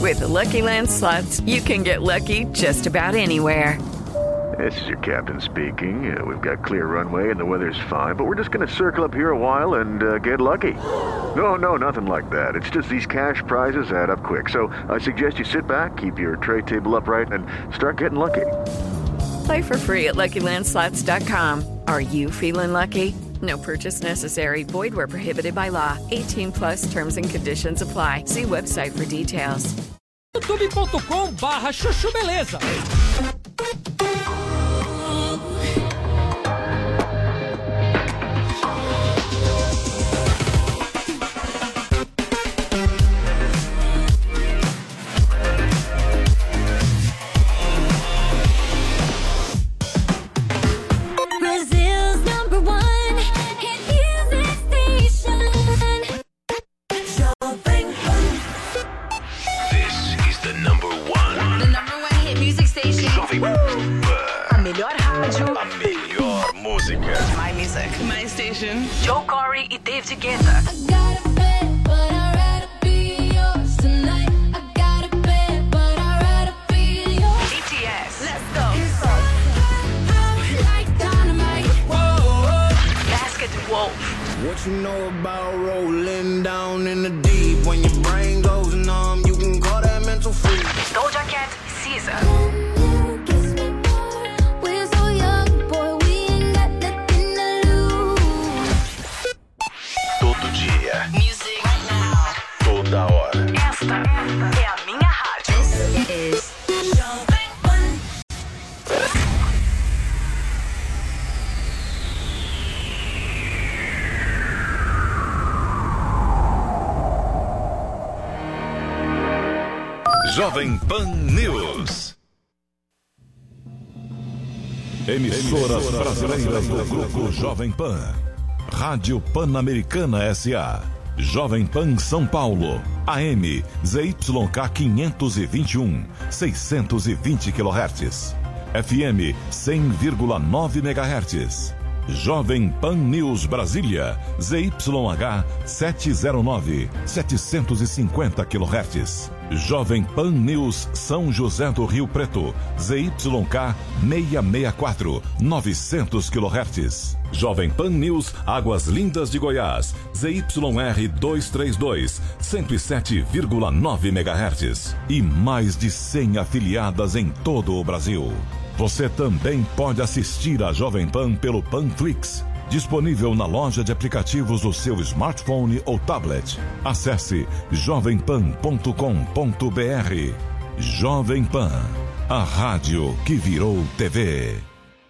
With the Lucky Land Slots, you can get lucky just about anywhere. This is your captain speaking. We've got clear runway and the weather's fine, but we're just going to circle up here a while and get lucky. No, nothing like that. It's just these cash prizes add up quick. So I suggest you sit back, keep your tray table upright, and start getting lucky. Play for free at LuckyLandSlots.com. Are you feeling lucky? No purchase necessary. Void where prohibited by law. 18 plus terms and conditions apply. See website for details. youtube.com/Chuchu Beleza. A melhor rádio. A melhor música. My music. My station. Joe Corey e David Guetta. BTS. Let's go. Basket Wolf. What you know about rolling down in the deep? When your brain goes numb, you can call that mental freak. Doja Cat, Caesar. Todo dia. Music right now. Toda hora. Esta é a minha rádio. This is Jovem Pan. Jovem Pan News. Emissoras brasileiras do Grupo Jovem Pan. Rádio Pan-Americana S.A. Jovem Pan São Paulo. AM ZYK 521, 620 kHz. FM 100,9 MHz. Jovem Pan News Brasília, ZYH 709, 750 kHz. Jovem Pan News São José do Rio Preto, ZYK 664, 900 kHz. Jovem Pan News Águas Lindas de Goiás, ZYR 232, 107,9 MHz. E mais de 100 afiliadas em todo o Brasil. Você também pode assistir a Jovem Pan pelo Panflix, disponível na loja de aplicativos do seu smartphone ou tablet. Acesse jovempan.com.br. Jovem Pan, a rádio que virou TV.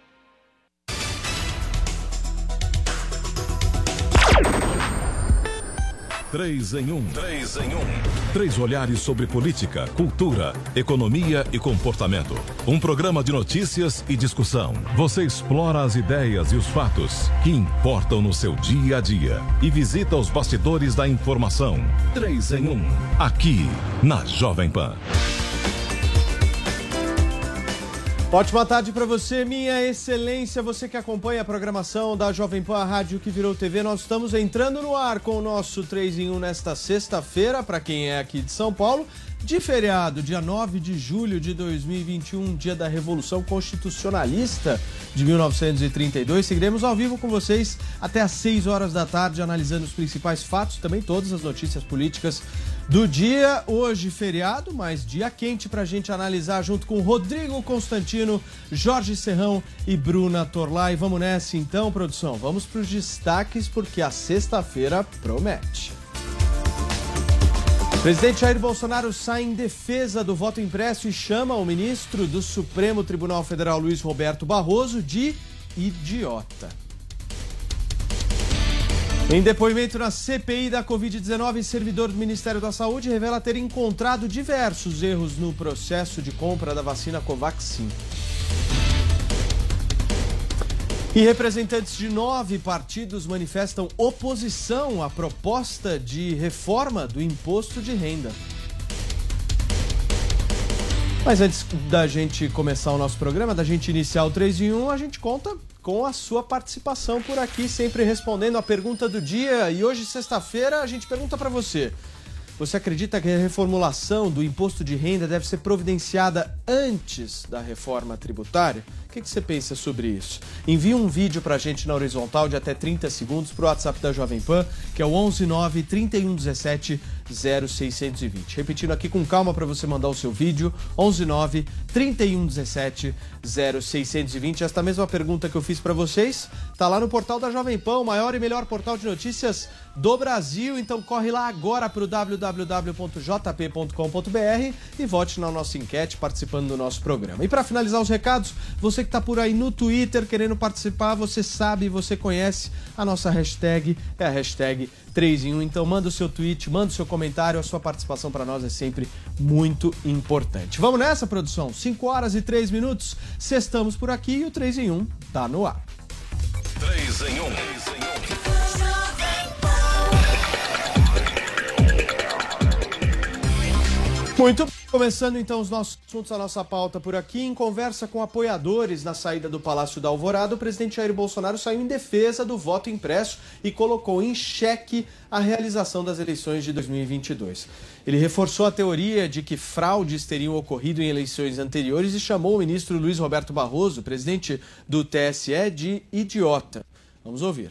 Três em um. 3 olhares sobre política, cultura, economia e comportamento. Um programa de notícias e discussão. Você explora as ideias e os fatos que importam no seu dia a dia e visita os bastidores da informação. 3 em 1. Aqui na Jovem Pan. Ótima tarde para você, minha excelência, você que acompanha a programação da Jovem Pan, a rádio que virou TV. Nós estamos entrando no ar com o nosso 3 em 1 nesta sexta-feira, para quem é aqui de São Paulo, de feriado, dia 9 de julho de 2021, dia da Revolução Constitucionalista de 1932. Seguiremos ao vivo com vocês até às 6 horas da tarde, analisando os principais fatos, também todas as notícias políticas do dia. Hoje feriado, mas dia quente pra gente analisar junto com Rodrigo Constantino, Jorge Serrão e Bruna Torlai. Vamos nessa então, produção. Vamos para os destaques porque a sexta-feira promete. Presidente Jair Bolsonaro sai em defesa do voto impresso e chama o ministro do Supremo Tribunal Federal, Luiz Roberto Barroso, de idiota. Em depoimento na CPI da Covid-19, servidor do Ministério da Saúde revela ter encontrado diversos erros no processo de compra da vacina Covaxin. E representantes de 9 partidos manifestam oposição à proposta de reforma do imposto de renda. Mas antes da gente começar o nosso programa, da gente iniciar o 3 em 1, a gente conta com a sua participação por aqui, sempre respondendo a pergunta do dia. E hoje, sexta-feira, a gente pergunta para você: Você acredita que a reformulação do imposto de renda deve ser providenciada antes da reforma tributária? O que você pensa sobre isso? Envie um vídeo pra gente na horizontal de até 30 segundos pro WhatsApp da Jovem Pan, que é o 119 3117 0620. Repetindo aqui com calma para você mandar o seu vídeo, 119 3117 0620. Esta mesma pergunta que eu fiz para vocês tá lá no portal da Jovem Pan, o maior e melhor portal de notícias do Brasil. Então corre lá agora para o www.jp.com.br e vote na nossa enquete participando do nosso programa. E para finalizar os recados, você que tá por aí no Twitter querendo participar, você sabe, você conhece a nossa hashtag, é a hashtag 3 em 1. Então manda o seu tweet, manda o seu comentário, a sua participação para nós é sempre muito importante. Vamos nessa, produção? 5 horas e 3 minutos, sextamos por aqui e o 3 em 1 tá no ar. 3 em 1. Muito bem, começando então os nossos assuntos, a nossa pauta por aqui. Em conversa com apoiadores na saída do Palácio da Alvorada, o presidente Jair Bolsonaro saiu em defesa do voto impresso e colocou em xeque a realização das eleições de 2022. Ele reforçou a teoria de que fraudes teriam ocorrido em eleições anteriores e chamou o ministro Luiz Roberto Barroso, presidente do TSE, de idiota. Vamos ouvir.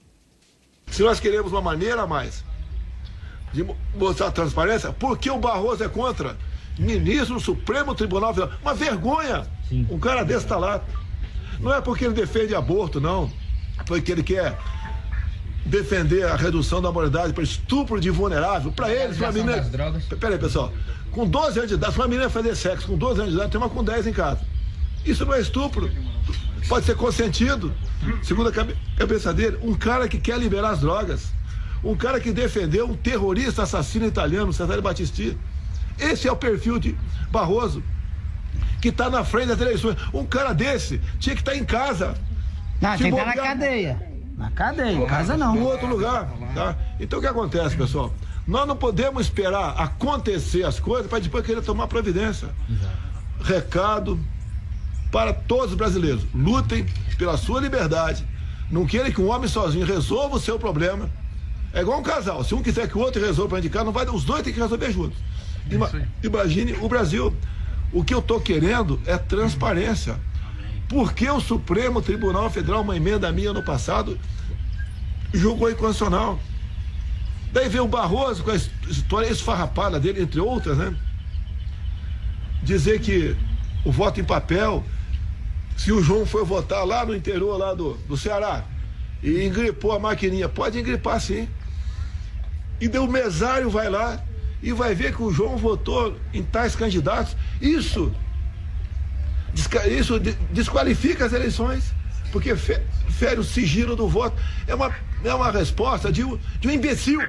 Se nós queremos uma maneira a mais de mostrar transparência, por que o Barroso é contra? Ministro do Supremo Tribunal Federal. Uma vergonha! Sim. Um cara desse está lá. Não é porque ele defende aborto, não. Porque ele quer defender a redução da moralidade para estupro de vulnerável. Para eles, uma menina... Peraí, pessoal. Com 12 anos de idade, se uma menina fazer sexo com 12 anos de idade, tem uma com 10 em casa. Isso não é estupro. Pode ser consentido. Segundo a cabeça dele, um cara que quer liberar as drogas. Um cara que defendeu um terrorista assassino italiano, Cesare Battisti. Esse é o perfil de Barroso, que está na frente das eleições. Um cara desse tinha que estar em casa. Não, tem que estar na cadeia. Na cadeia, em casa não. Em outro lugar. Tá? Então o que acontece, pessoal? Nós não podemos esperar acontecer as coisas para depois querer tomar providência. Recado para todos os brasileiros. Lutem pela sua liberdade. Não queiram que um homem sozinho resolva o seu problema. É igual um casal, se um quiser que o outro resolva para indicar, não vai, os dois têm que resolver juntos. Imagine o Brasil. O que eu estou querendo é transparência. Por que o Supremo Tribunal Federal, uma emenda minha no passado, julgou inconstitucional? Daí veio o Barroso com a história esfarrapada dele, entre outras, né? Dizer que o voto em papel, se o João foi votar lá no interior lá do Ceará e engripou a maquininha, pode engripar sim. E daí o mesário vai lá e vai ver que o João votou em tais candidatos. Isso desqualifica as eleições, porque fere o sigilo do voto. É uma resposta de um imbecil.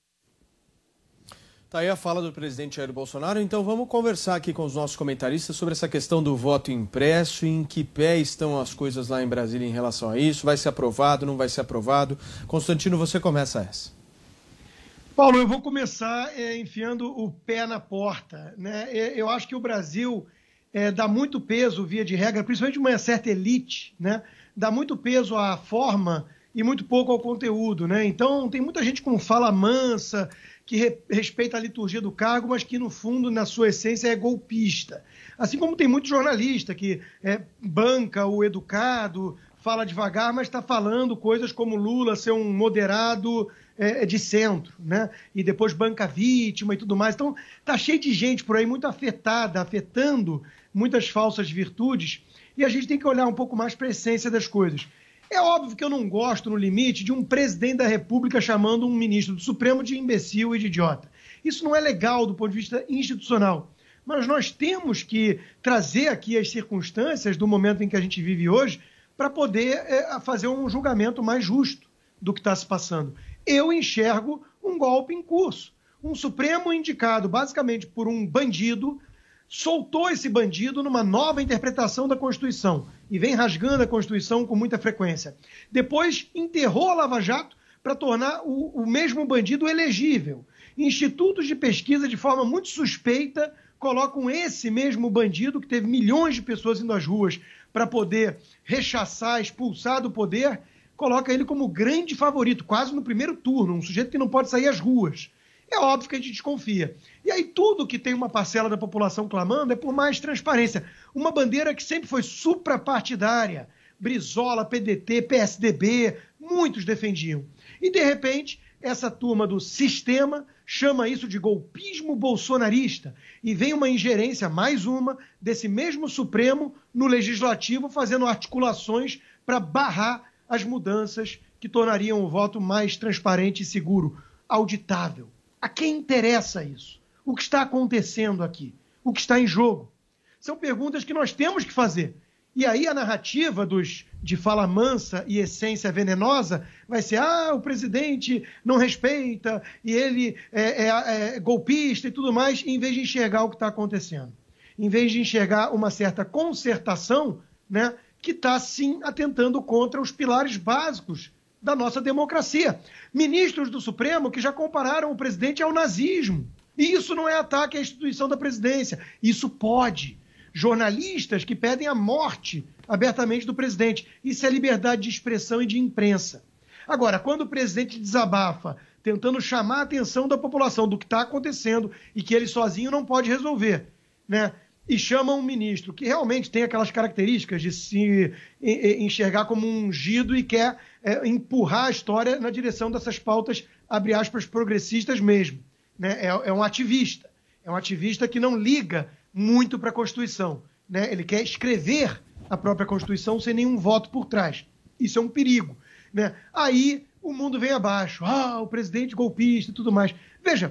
Tá aí a fala do presidente Jair Bolsonaro. Então vamos conversar aqui com os nossos comentaristas sobre essa questão do voto impresso, em que pé estão as coisas lá em Brasília em relação a isso. Vai ser aprovado, não vai ser aprovado? Constantino, você começa essa. Paulo, eu vou começar enfiando o pé na porta, né? Eu acho que o Brasil dá muito peso, via de regra, principalmente uma certa elite, né? Dá muito peso à forma e muito pouco ao conteúdo, né? Então tem muita gente com fala mansa, que respeita a liturgia do cargo, mas que no fundo, na sua essência, é golpista. Assim como tem muito jornalista que banca o educado, fala devagar, mas está falando coisas como Lula ser um moderado de centro, né? E depois banca vítima e tudo mais. Então, tá cheio de gente por aí muito afetada, afetando muitas falsas virtudes, e a gente tem que olhar um pouco mais para a essência das coisas. É óbvio que eu não gosto, no limite, de um presidente da República chamando um ministro do Supremo de imbecil e de idiota. Isso não é legal do ponto de vista institucional. Mas nós temos que trazer aqui as circunstâncias do momento em que a gente vive hoje para poder fazer um julgamento mais justo do que está se passando. Eu enxergo um golpe em curso. Um Supremo indicado basicamente por um bandido, soltou esse bandido numa nova interpretação da Constituição e vem rasgando a Constituição com muita frequência. Depois enterrou a Lava Jato para tornar o mesmo bandido elegível. Institutos de pesquisa, de forma muito suspeita, colocam esse mesmo bandido, que teve milhões de pessoas indo às ruas para poder rechaçar, expulsar do poder, coloca ele como grande favorito, quase no primeiro turno, um sujeito que não pode sair às ruas. É óbvio que a gente desconfia. E aí tudo que tem uma parcela da população clamando é por mais transparência. Uma bandeira que sempre foi suprapartidária. Brizola, PDT, PSDB, muitos defendiam. E, de repente, essa turma do sistema chama isso de golpismo bolsonarista e vem uma ingerência, mais uma, desse mesmo Supremo no Legislativo, fazendo articulações para barrar as mudanças que tornariam o voto mais transparente e seguro, auditável. A quem interessa isso? O que está acontecendo aqui? O que está em jogo? São perguntas que nós temos que fazer. E aí a narrativa de fala mansa e essência venenosa vai ser o presidente não respeita e ele é golpista e tudo mais, em vez de enxergar o que está acontecendo. Em vez de enxergar uma certa concertação, né, que está, sim, atentando contra os pilares básicos da nossa democracia. Ministros do Supremo que já compararam o presidente ao nazismo. E isso não é ataque à instituição da presidência. Isso pode. Jornalistas que pedem a morte abertamente do presidente. Isso é liberdade de expressão e de imprensa. Agora, quando o presidente desabafa, tentando chamar a atenção da população do que está acontecendo e que ele sozinho não pode resolver, né? E chama um ministro que realmente tem aquelas características de se enxergar como um ungido e quer empurrar a história na direção dessas pautas, abre aspas, progressistas mesmo, né? É um ativista. É um ativista que não liga muito para a Constituição, né? Ele quer escrever a própria Constituição sem nenhum voto por trás. Isso é um perigo, né? Aí o mundo vem abaixo. O presidente golpista e tudo mais. Veja,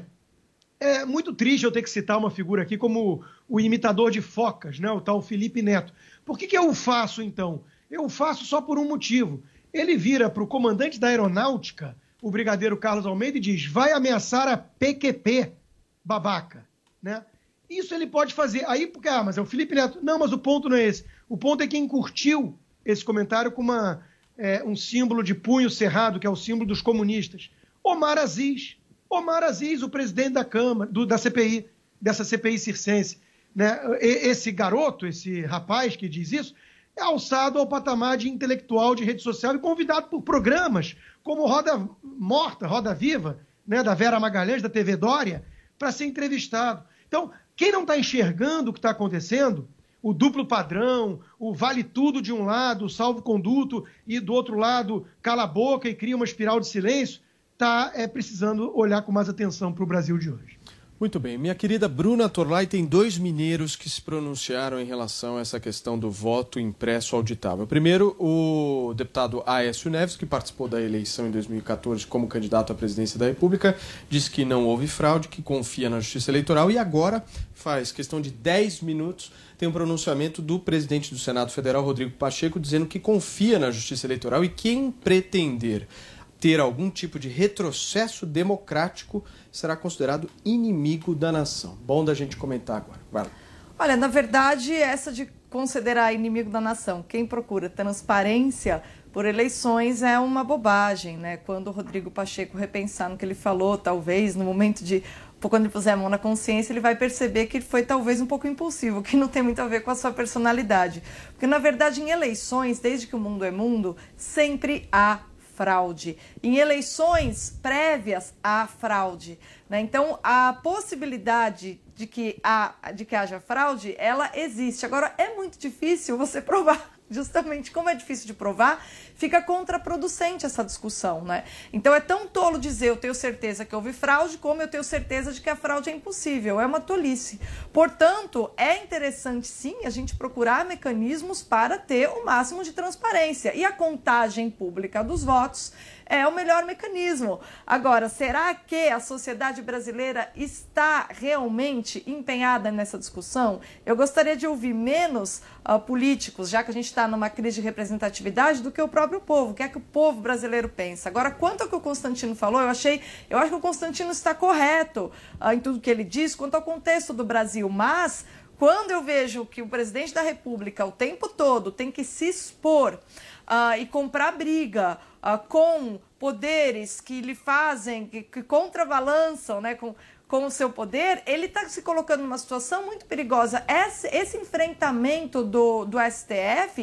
é muito triste eu ter que citar uma figura aqui como o imitador de focas, né? O tal Felipe Neto. Por que eu o faço, então? Eu o faço só por um motivo. Ele vira para o comandante da aeronáutica, o brigadeiro Carlos Almeida, e diz: vai ameaçar a PQP, babaca, né? Isso ele pode fazer. Aí, porque, mas é o Felipe Neto. Não, mas o ponto não é esse. O ponto é quem curtiu esse comentário com um símbolo de punho cerrado, que é o símbolo dos comunistas. Omar Aziz. Omar Aziz, o presidente da Câmara, da CPI, dessa CPI circense, né? Esse garoto, esse rapaz que diz isso, é alçado ao patamar de intelectual de rede social e convidado por programas como Roda Morta, Roda Viva, né? Da Vera Magalhães, da TV Dória, para ser entrevistado. Então, quem não está enxergando o que está acontecendo, o duplo padrão, o vale tudo de um lado, o salvo-conduto, e do outro lado cala a boca e cria uma espiral de silêncio, está precisando olhar com mais atenção para o Brasil de hoje. Muito bem. Minha querida Bruna Torlai, tem 2 mineiros que se pronunciaram em relação a essa questão do voto impresso auditável. Primeiro, o deputado Aécio Neves, que participou da eleição em 2014 como candidato à presidência da República, disse que não houve fraude, que confia na Justiça Eleitoral, e agora, faz questão de 10 minutos, tem um pronunciamento do presidente do Senado Federal, Rodrigo Pacheco, dizendo que confia na Justiça Eleitoral e quem pretender ter algum tipo de retrocesso democrático será considerado inimigo da nação. Bom da gente comentar agora. Vai lá. Olha, na verdade, essa de considerar inimigo da nação, quem procura transparência por eleições é uma bobagem, né? Quando o Rodrigo Pacheco repensar no que ele falou, talvez, no momento de... Quando ele puser a mão na consciência, ele vai perceber que foi talvez um pouco impulsivo, que não tem muito a ver com a sua personalidade. Porque, na verdade, em eleições, desde que o mundo é mundo, sempre há fraude. Em eleições prévias há fraude, né? Então, a possibilidade de que haja fraude, ela existe. Agora, é muito difícil você provar. Justamente como é difícil de provar, fica contraproducente essa discussão, né? Então é tão tolo dizer eu tenho certeza que houve fraude, como eu tenho certeza de que a fraude é impossível. É uma tolice. Portanto, é interessante sim a gente procurar mecanismos para ter o máximo de transparência. E a contagem pública dos votos é o melhor mecanismo. Agora, será que a sociedade brasileira está realmente empenhada nessa discussão? Eu gostaria de ouvir menos políticos, já que a gente está numa crise de representatividade, do que o próprio povo. O que é que o povo brasileiro pensa? Agora, quanto ao que o Constantino falou, eu acho que o Constantino está correto em tudo que ele diz quanto ao contexto do Brasil, mas quando eu vejo que o presidente da República o tempo todo tem que se expor e comprar briga com poderes que lhe fazem, que contrabalançam, né, com o seu poder, ele está se colocando numa situação muito perigosa. Esse enfrentamento do STF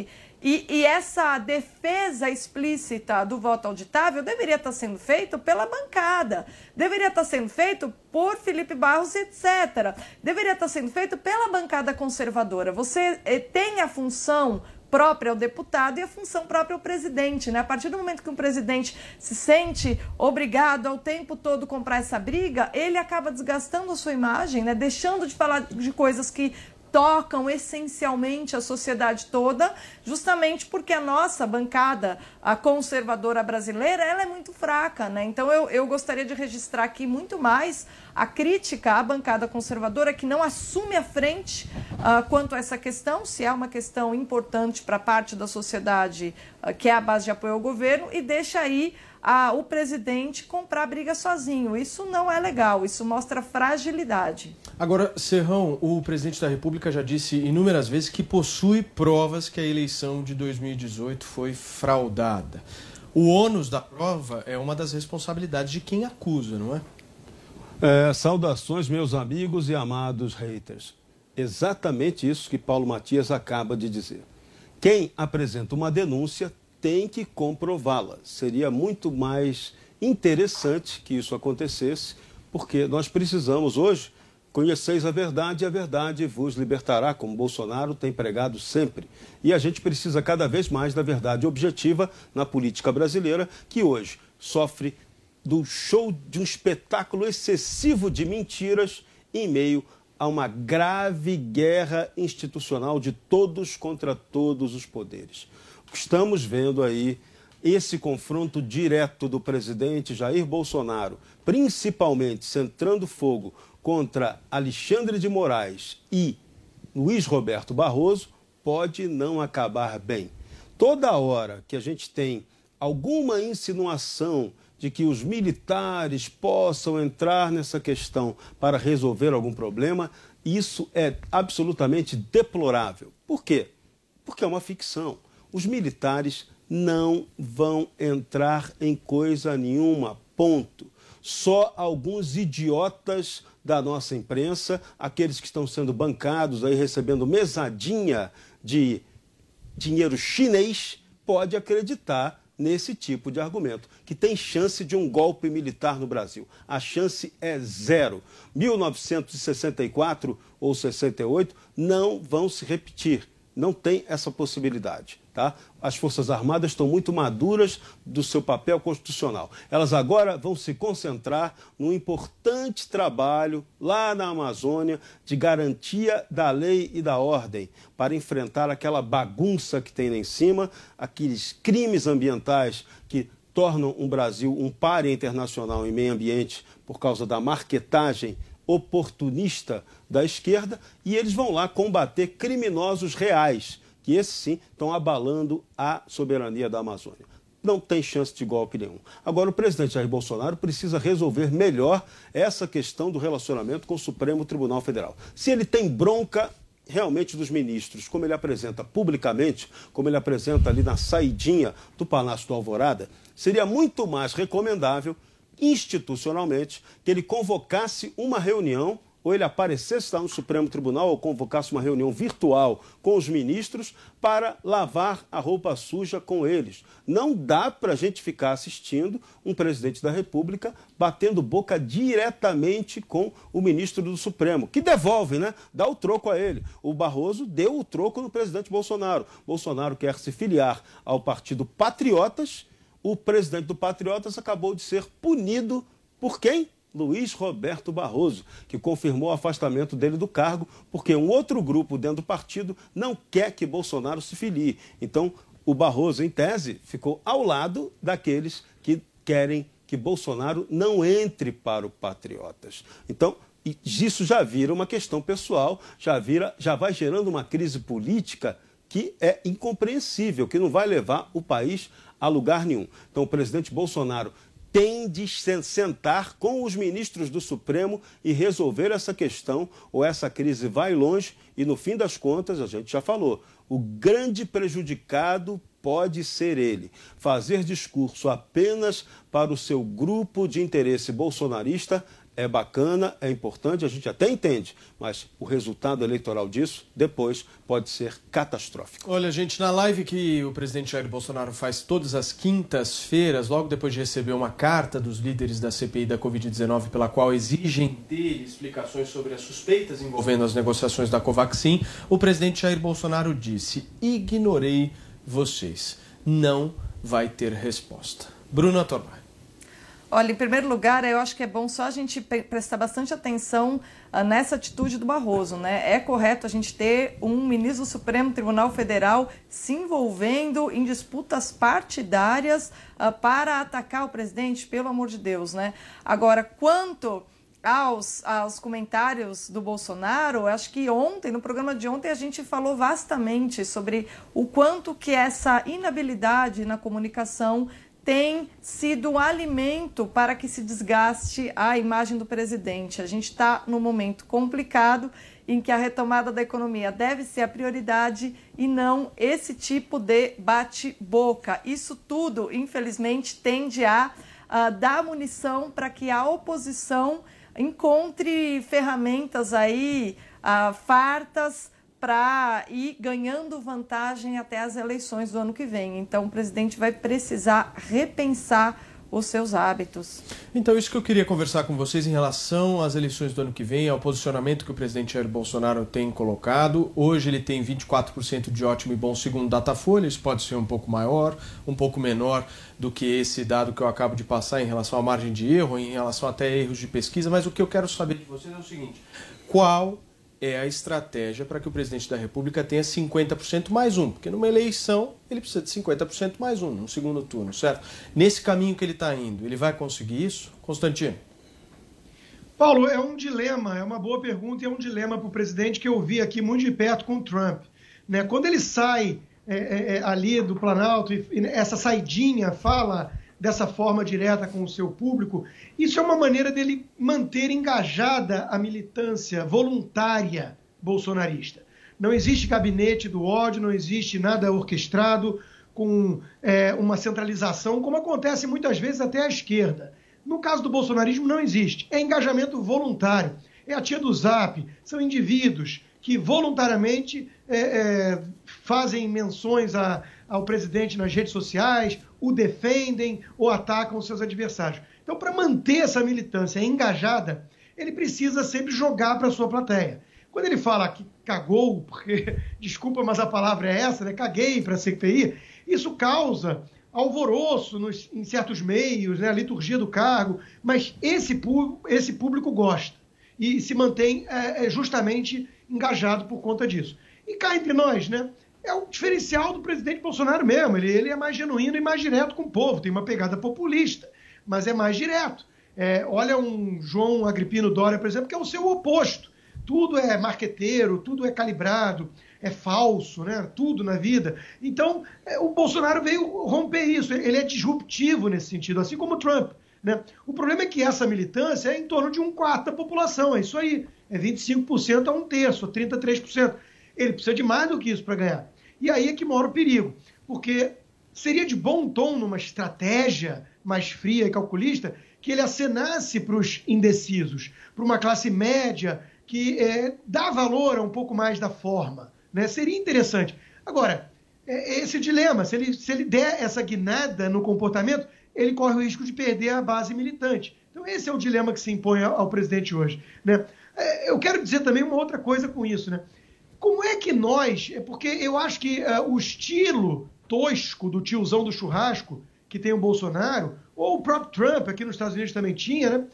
E essa defesa explícita do voto auditável deveria estar sendo feito pela bancada, deveria estar sendo feito por Felipe Barros, etc. Deveria estar sendo feito pela bancada conservadora. Você tem a função própria ao deputado e a função própria ao presidente, né? A partir do momento que um presidente se sente obrigado ao tempo todo comprar essa briga, ele acaba desgastando a sua imagem, né? Deixando de falar de coisas que tocam essencialmente a sociedade toda, justamente porque a nossa bancada, a conservadora brasileira, ela é muito fraca, né? Então eu gostaria de registrar aqui muito mais a crítica à bancada conservadora, que não assume a frente quanto a essa questão, se é uma questão importante para parte da sociedade que é a base de apoio ao governo, e deixa aí o presidente comprar briga sozinho. Isso não é legal, isso mostra fragilidade. Agora, Serrão, o presidente da República já disse inúmeras vezes que possui provas que a eleição de 2018 foi fraudada. O ônus da prova é uma das responsabilidades de quem acusa, não é? Saudações, meus amigos e amados haters. Exatamente isso que Paulo Matias acaba de dizer. Quem apresenta uma denúncia tem que comprová-la. Seria muito mais interessante que isso acontecesse, porque nós precisamos hoje, conheceis a verdade e a verdade vos libertará, como Bolsonaro tem pregado sempre. E a gente precisa cada vez mais da verdade objetiva na política brasileira, que hoje sofre do show de um espetáculo excessivo de mentiras em meio a uma grave guerra institucional de todos contra todos os poderes. Estamos vendo aí esse confronto direto do presidente Jair Bolsonaro, principalmente centrando fogo contra Alexandre de Moraes e Luiz Roberto Barroso, pode não acabar bem. Toda hora que a gente tem alguma insinuação de que os militares possam entrar nessa questão para resolver algum problema, isso é absolutamente deplorável. Por quê? Porque é uma ficção. Os militares não vão entrar em coisa nenhuma, ponto. Só alguns idiotas da nossa imprensa, aqueles que estão sendo bancados, aí recebendo mesadinha de dinheiro chinês, pode acreditar nesse tipo de argumento, que tem chance de um golpe militar no Brasil. A chance é zero. 1964 ou 68 não vão se repetir. Não tem essa possibilidade, tá? As Forças Armadas estão muito maduras do seu papel constitucional. Elas agora vão se concentrar num importante trabalho lá na Amazônia de garantia da lei e da ordem para enfrentar aquela bagunça que tem lá em cima, aqueles crimes ambientais que tornam o Brasil um pária internacional em meio ambiente por causa da marquetagem oportunista da esquerda, e eles vão lá combater criminosos reais, que esses sim estão abalando a soberania da Amazônia. Não tem chance de golpe nenhum. Agora, o presidente Jair Bolsonaro precisa resolver melhor essa questão do relacionamento com o Supremo Tribunal Federal. Se ele tem bronca realmente dos ministros, como ele apresenta publicamente, como ele apresenta ali na saidinha do Palácio do Alvorada, seria muito mais recomendável institucionalmente, que ele convocasse uma reunião, ou ele aparecesse lá no Supremo Tribunal, ou convocasse uma reunião virtual com os ministros para lavar a roupa suja com eles. Não dá para a gente ficar assistindo um presidente da República batendo boca diretamente com o ministro do Supremo, que devolve, né? Dá o troco a ele. O Barroso deu o troco no presidente Bolsonaro. Bolsonaro quer se filiar ao partido Patriotas. O presidente do Patriotas acabou de ser punido por quem? Luiz Roberto Barroso, que confirmou o afastamento dele do cargo, porque um outro grupo dentro do partido não quer que Bolsonaro se filie. Então, o Barroso, em tese, ficou ao lado daqueles que querem que Bolsonaro não entre para o Patriotas. Então, isso já vira uma questão pessoal, já vai gerando uma crise política que é incompreensível, que não vai levar o país a lugar nenhum. Então, o presidente Bolsonaro tem de sentar com os ministros do Supremo e resolver essa questão, ou essa crise vai longe e, no fim das contas, a gente já falou, o grande prejudicado pode ser ele. Fazer discurso apenas para o seu grupo de interesse bolsonarista é bacana, é importante, a gente até entende, mas o resultado eleitoral disso, depois, pode ser catastrófico. Olha, gente, na live que o presidente Jair Bolsonaro faz todas as quintas-feiras, logo depois de receber uma carta dos líderes da CPI da Covid-19, pela qual exigem dele explicações sobre as suspeitas envolvendo as negociações da Covaxin, o presidente Jair Bolsonaro disse: ignorei vocês, não vai ter resposta. Bruna Tormar. Olha, em primeiro lugar, eu acho que é bom só a gente prestar bastante atenção nessa atitude do Barroso, né? É correto a gente ter um ministro do Supremo Tribunal Federal se envolvendo em disputas partidárias para atacar o presidente, pelo amor de Deus, né? Agora, quanto aos comentários do Bolsonaro, acho que ontem, no programa de ontem, a gente falou vastamente sobre o quanto que essa inabilidade na comunicação tem sido um alimento para que se desgaste a imagem do presidente. A gente está num momento complicado em que a retomada da economia deve ser a prioridade e não esse tipo de bate-boca. Isso tudo, infelizmente, tende a dar munição para que a oposição encontre ferramentas aí fartas para ir ganhando vantagem até as eleições do ano que vem. Então, o presidente vai precisar repensar os seus hábitos. Então, isso que eu queria conversar com vocês em relação às eleições do ano que vem, ao posicionamento que o presidente Jair Bolsonaro tem colocado. Hoje ele tem 24% de ótimo e bom segundo Datafolha, isso pode ser um pouco maior, um pouco menor do que esse dado que eu acabo de passar em relação à margem de erro, em relação até erros de pesquisa, mas o que eu quero saber de vocês é o seguinte: qual é a estratégia para que o presidente da República tenha 50% mais um? Porque numa eleição ele precisa de 50% mais um, no segundo turno, certo? Nesse caminho que ele está indo, ele vai conseguir isso? Constantino. Paulo, é um dilema, é uma boa pergunta e é um dilema para o presidente que eu vi aqui muito de perto com o Trump, né? Quando ele sai ali do Planalto e essa saidinha fala dessa forma direta com o seu público, isso é uma maneira dele manter engajada a militância voluntária bolsonarista. Não existe gabinete do ódio, não existe nada orquestrado com uma centralização, como acontece muitas vezes até à esquerda. No caso do bolsonarismo não existe, é engajamento voluntário, é a tia do Zap, são indivíduos que voluntariamente fazem menções ao presidente nas redes sociais, o defendem ou atacam seus adversários. Então, para manter essa militância engajada, ele precisa sempre jogar para a sua plateia. Quando ele fala que cagou, porque, desculpa, mas a palavra é essa, né? Caguei para a CPI, isso causa alvoroço em certos meios, né? A liturgia do cargo, mas esse público gosta e se mantém justamente engajado por conta disso. E cá entre nós, né? É o diferencial do presidente Bolsonaro mesmo. Ele é mais genuíno e mais direto com o povo. Tem uma pegada populista, mas é mais direto. Olha um João Agripino Dória, por exemplo, que é o seu oposto. Tudo é marqueteiro, tudo é calibrado, é falso, né? Tudo na vida. Então, o Bolsonaro veio romper isso. Ele é disruptivo nesse sentido, assim como o Trump, né? O problema é que essa militância é em torno de 1/4 da população. É isso aí. É 25% a 1/3, 33%. Ele precisa de mais do que isso para ganhar. E aí é que mora o perigo, porque seria de bom tom, numa estratégia mais fria e calculista, que ele acenasse para os indecisos, para uma classe média que dá valor a um pouco mais da forma, né? Seria interessante. Agora, esse dilema, se ele der essa guinada no comportamento, ele corre o risco de perder a base militante. Então esse é o dilema que se impõe ao presidente hoje, né? Eu quero dizer também uma outra coisa com isso, né? Como é que nós... Porque eu acho que o estilo tosco do tiozão do churrasco, que tem o Bolsonaro, ou o próprio Trump, aqui nos Estados Unidos também tinha, né?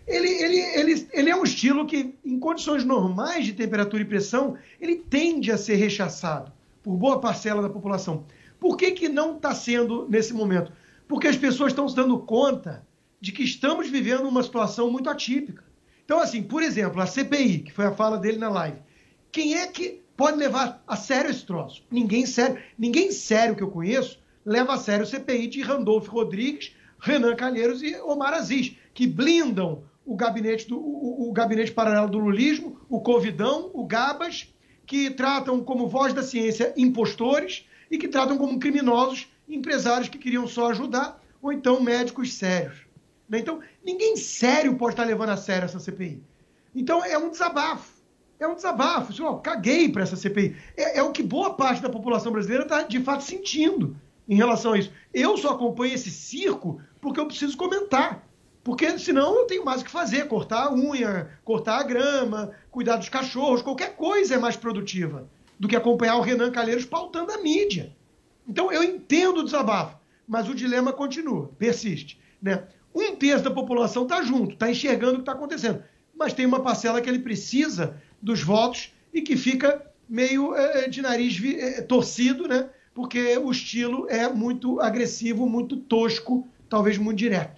Ele é um estilo que, em condições normais de temperatura e pressão, ele tende a ser rechaçado por boa parcela da população. Por que não está sendo nesse momento? Porque as pessoas estão se dando conta de que estamos vivendo uma situação muito atípica. Então, assim, por exemplo, a CPI, que foi a fala dele na live, quem é que pode levar a sério esse troço? Ninguém sério que eu conheço leva a sério o CPI de Randolfo Rodrigues, Renan Calheiros e Omar Aziz, que blindam o gabinete paralelo do lulismo, o Covidão, o Gabas, que tratam como voz da ciência impostores e que tratam como criminosos empresários que queriam só ajudar, ou então médicos sérios. Né? Então, ninguém sério pode estar levando a sério essa CPI. Então, é um desabafo. É um desabafo. Caguei para essa CPI. É o que boa parte da população brasileira está, de fato, sentindo em relação a isso. Eu só acompanho esse circo porque eu preciso comentar. Porque, senão, eu tenho mais o que fazer. Cortar a unha, cortar a grama, cuidar dos cachorros. Qualquer coisa é mais produtiva do que acompanhar o Renan Calheiros pautando a mídia. Então, eu entendo o desabafo, mas o dilema continua, persiste. Né? 1/3 da população está junto, está enxergando o que está acontecendo. Mas tem uma parcela que ele precisa dos votos e que fica meio de nariz torcido, né? Porque o estilo é muito agressivo, muito tosco, talvez muito direto.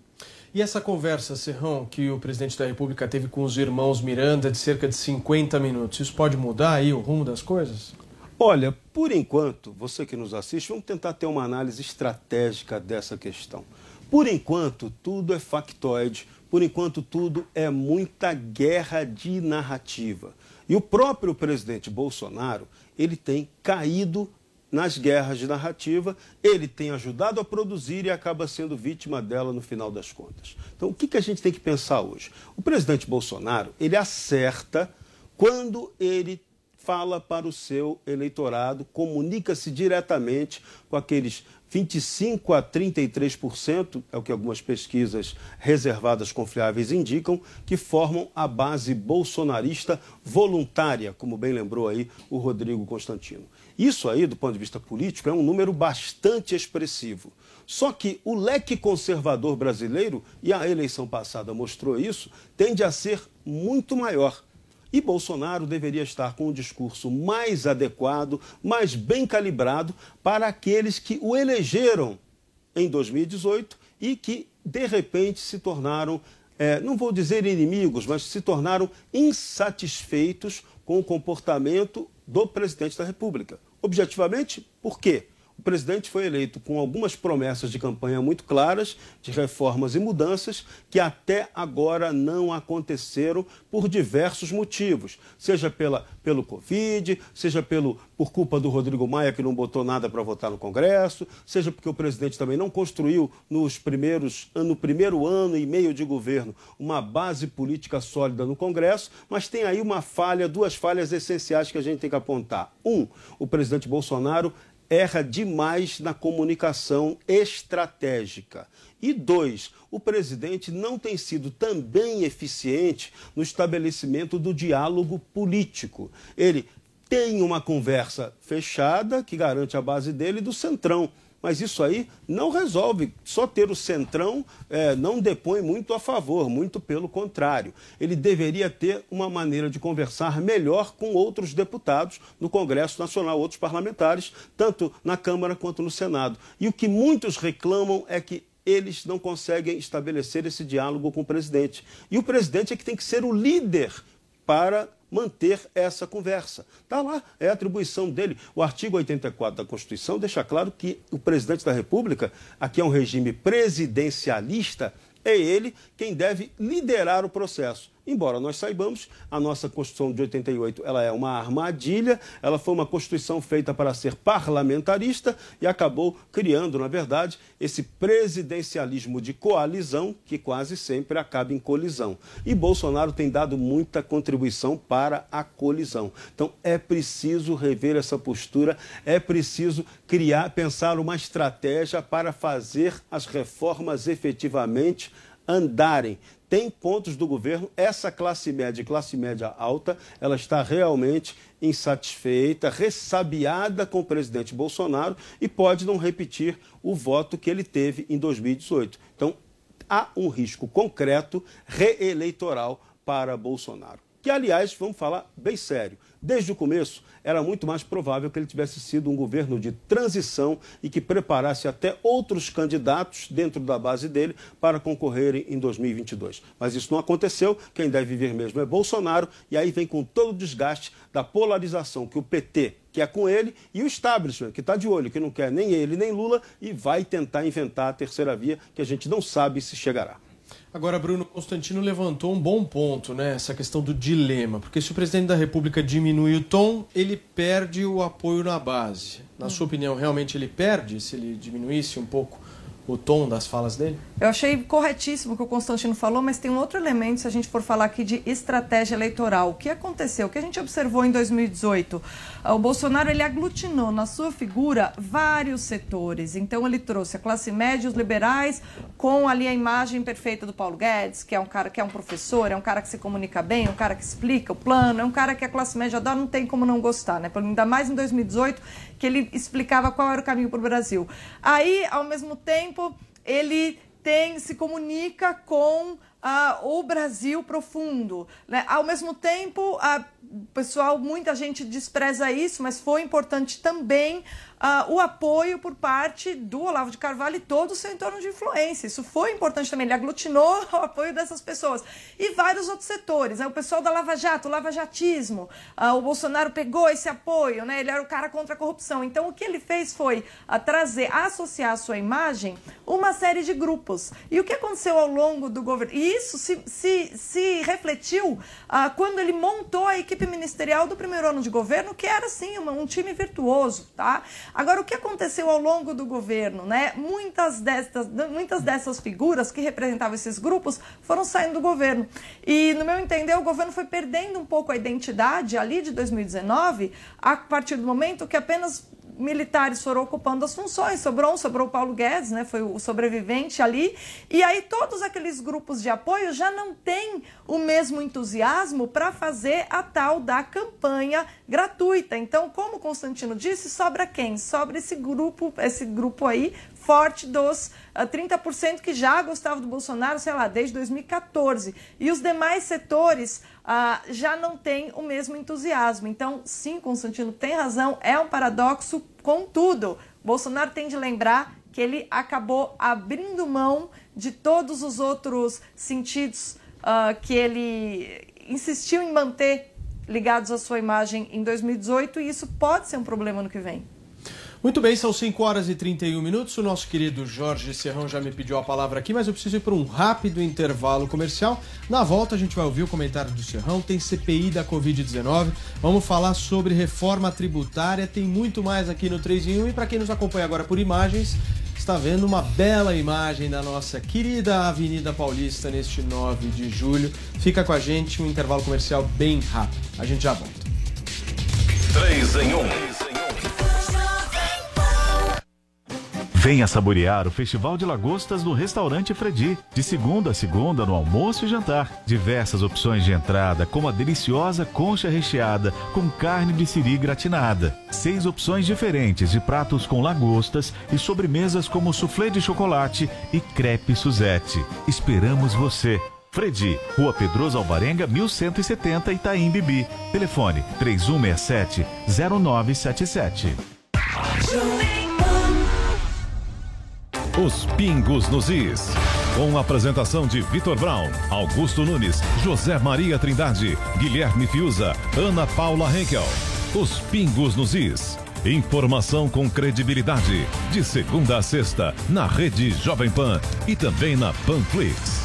E essa conversa, Serrão, que o presidente da República teve com os irmãos Miranda de cerca de 50 minutos, isso pode mudar aí o rumo das coisas? Olha, por enquanto, você que nos assiste, vamos tentar ter uma análise estratégica dessa questão. Por enquanto, tudo é factoide. Por enquanto, tudo é muita guerra de narrativa. E o próprio presidente Bolsonaro, ele tem caído nas guerras de narrativa, ele tem ajudado a produzir e acaba sendo vítima dela no final das contas. Então, o que a gente tem que pensar hoje? O presidente Bolsonaro, ele acerta quando ele fala para o seu eleitorado, comunica-se diretamente com aqueles 25% a 33%, é o que algumas pesquisas reservadas confiáveis indicam, que formam a base bolsonarista voluntária, como bem lembrou aí o Rodrigo Constantino. Isso aí, do ponto de vista político, é um número bastante expressivo. Só que o leque conservador brasileiro, e a eleição passada mostrou isso, tende a ser muito maior. E Bolsonaro deveria estar com um discurso mais adequado, mais bem calibrado para aqueles que o elegeram em 2018 e que, de repente, se tornaram, não vou dizer inimigos, mas se tornaram insatisfeitos com o comportamento do presidente da República. Objetivamente, por quê? O presidente foi eleito com algumas promessas de campanha muito claras, de reformas e mudanças, que até agora não aconteceram por diversos motivos. Seja pelo Covid, seja por culpa do Rodrigo Maia, que não botou nada para votar no Congresso, seja porque o presidente também não construiu no primeiro ano e meio de governo uma base política sólida no Congresso, mas tem aí duas falhas essenciais que a gente tem que apontar. O presidente Bolsonaro erra demais na comunicação estratégica. E 2, o presidente não tem sido também eficiente no estabelecimento do diálogo político. Ele tem uma conversa fechada que garante a base dele do Centrão. Mas isso aí não resolve. Só ter o Centrão não depõe muito a favor, muito pelo contrário. Ele deveria ter uma maneira de conversar melhor com outros deputados no Congresso Nacional, outros parlamentares, tanto na Câmara quanto no Senado. E o que muitos reclamam é que eles não conseguem estabelecer esse diálogo com o presidente. E o presidente é que tem que ser o líder para manter essa conversa. Está lá, é a atribuição dele. O artigo 84 da Constituição deixa claro que o presidente da República, aqui é um regime presidencialista, é ele quem deve liderar o processo. Embora nós saibamos, a nossa Constituição de 88 ela é uma armadilha, ela foi uma Constituição feita para ser parlamentarista e acabou criando, na verdade, esse presidencialismo de coalizão que quase sempre acaba em colisão. E Bolsonaro tem dado muita contribuição para a colisão. Então é preciso rever essa postura, é preciso pensar uma estratégia para fazer as reformas efetivamente andarem. Tem pontos do governo, essa classe média e classe média alta, ela está realmente insatisfeita, ressabiada com o presidente Bolsonaro e pode não repetir o voto que ele teve em 2018. Então, há um risco concreto reeleitoral para Bolsonaro. Que, aliás, vamos falar bem sério, desde o começo era muito mais provável que ele tivesse sido um governo de transição e que preparasse até outros candidatos dentro da base dele para concorrerem em 2022. Mas isso não aconteceu, quem deve vir mesmo é Bolsonaro, e aí vem com todo o desgaste da polarização que o PT quer com ele e o establishment, que está de olho, que não quer nem ele nem Lula e vai tentar inventar a terceira via que a gente não sabe se chegará. Agora, Bruno Constantino levantou um bom ponto, né? Essa questão do dilema, porque se o presidente da República diminui o tom, ele perde o apoio na base. Na sua opinião, realmente ele perde se ele diminuísse um pouco o tom das falas dele? Eu achei corretíssimo o que o Constantino falou, mas tem um outro elemento, se a gente for falar aqui de estratégia eleitoral. O que aconteceu? O que a gente observou em 2018? O Bolsonaro, ele aglutinou na sua figura vários setores. Então, ele trouxe a classe média, os liberais, com ali a imagem perfeita do Paulo Guedes, que é um cara que é um professor, é um cara que se comunica bem, é um cara que explica o plano, é um cara que a classe média adora, não tem como não gostar, né? Ainda mais em 2018, que ele explicava qual era o caminho para o Brasil. Aí, ao mesmo tempo, ele se comunica com o Brasil profundo, né? Ao mesmo tempo, pessoal, muita gente despreza isso, mas foi importante também o apoio por parte do Olavo de Carvalho e todo o seu entorno de influência. Isso foi importante também, ele aglutinou o apoio dessas pessoas. E vários outros setores, né? O pessoal da Lava Jato, o lavajatismo, o Bolsonaro pegou esse apoio, né? Ele era o cara contra a corrupção. Então, o que ele fez foi associar à sua imagem uma série de grupos. E o que aconteceu ao longo do governo? E isso se refletiu quando ele montou a equipe ministerial do primeiro ano de governo, que era, sim, um time virtuoso, tá? Agora, o que aconteceu ao longo do governo, né? Muitas dessas figuras que representavam esses grupos foram saindo do governo. E, no meu entender, o governo foi perdendo um pouco a identidade ali de 2019, a partir do momento que apenas militares foram ocupando as funções, sobrou o Paulo Guedes, né, foi o sobrevivente ali, e aí todos aqueles grupos de apoio já não têm o mesmo entusiasmo para fazer a tal da campanha gratuita. Então, como o Constantino disse, sobra quem? Sobra esse grupo aí forte dos 30% que já gostavam do Bolsonaro, sei lá, desde 2014. E os demais setores já não têm o mesmo entusiasmo. Então, sim, Constantino tem razão, é um paradoxo. Contudo, Bolsonaro tem de lembrar que ele acabou abrindo mão de todos os outros sentidos que ele insistiu em manter ligados à sua imagem em 2018, e isso pode ser um problema no que vem. Muito bem, são 5 horas e 31 minutos. O nosso querido Jorge Serrão já me pediu a palavra aqui, mas eu preciso ir para um rápido intervalo comercial. Na volta a gente vai ouvir o comentário do Serrão, tem CPI da Covid-19, vamos falar sobre reforma tributária, tem muito mais aqui no 3 em 1. E para quem nos acompanha agora por imagens, está vendo uma bela imagem da nossa querida Avenida Paulista neste 9 de julho. Fica com a gente, um intervalo comercial bem rápido. A gente já volta. 3 em 1. Venha saborear o Festival de Lagostas no Restaurante Fredi. De segunda a segunda, no almoço e jantar. Diversas opções de entrada, como a deliciosa concha recheada com carne de siri gratinada. 6 opções diferentes de pratos com lagostas e sobremesas como soufflé de chocolate e crepe Suzette. Esperamos você. Fredi, Rua Pedroso Alvarenga, 1170, Itaim Bibi. Telefone 3167-0977. Os Pingos nos Is. Com a apresentação de Vitor Brown, Augusto Nunes, José Maria Trindade, Guilherme Fiuza, Ana Paula Henkel. Os Pingos nos Is. Informação com credibilidade. De segunda a sexta, na rede Jovem Pan e também na Panflix.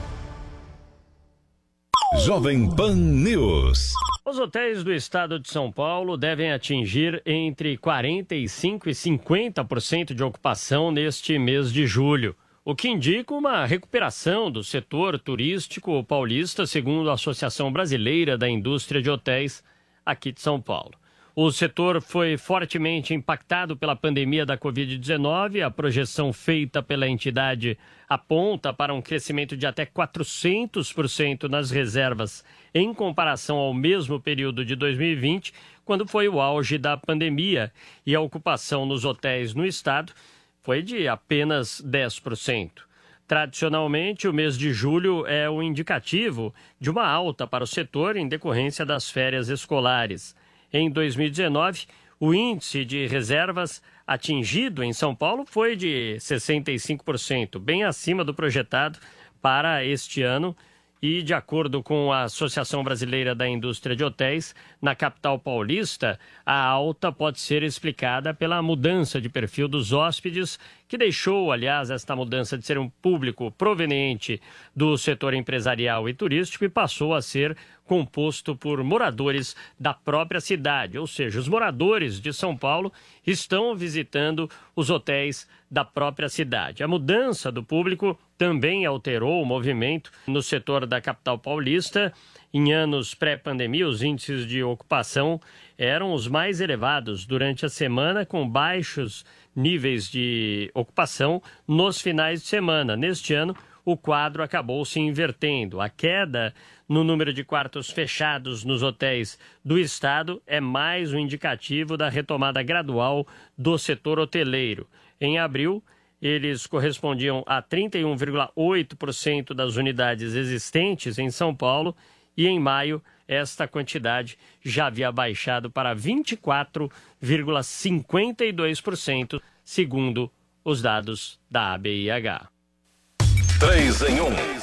Jovem Pan News. Os hotéis do estado de São Paulo devem atingir entre 45% e 50% de ocupação neste mês de julho, o que indica uma recuperação do setor turístico paulista, segundo a Associação Brasileira da Indústria de Hotéis aqui de São Paulo. O setor foi fortemente impactado pela pandemia da Covid-19. A projeção feita pela entidade aponta para um crescimento de até 400% nas reservas em comparação ao mesmo período de 2020, quando foi o auge da pandemia, e a ocupação nos hotéis no estado foi de apenas 10%. Tradicionalmente, o mês de julho é o indicativo de uma alta para o setor em decorrência das férias escolares. Em 2019, o índice de reservas atingido em São Paulo foi de 65%, bem acima do projetado para este ano. E, de acordo com a Associação Brasileira da Indústria de Hotéis, na capital paulista, a alta pode ser explicada pela mudança de perfil dos hóspedes que deixou, aliás, esta mudança de ser um público proveniente do setor empresarial e turístico e passou a ser composto por moradores da própria cidade, ou seja, os moradores de São Paulo estão visitando os hotéis da própria cidade. A mudança do público também alterou o movimento no setor da capital paulista. Em anos pré-pandemia, os índices de ocupação eram os mais elevados durante a semana, com baixos níveis de ocupação nos finais de semana. Neste ano, o quadro acabou se invertendo. A queda no número de quartos fechados nos hotéis do estado é mais um indicativo da retomada gradual do setor hoteleiro. Em abril, eles correspondiam a 31,8% das unidades existentes em São Paulo e em maio esta quantidade já havia baixado para 24,52%, segundo os dados da ABIH. 3 em 1.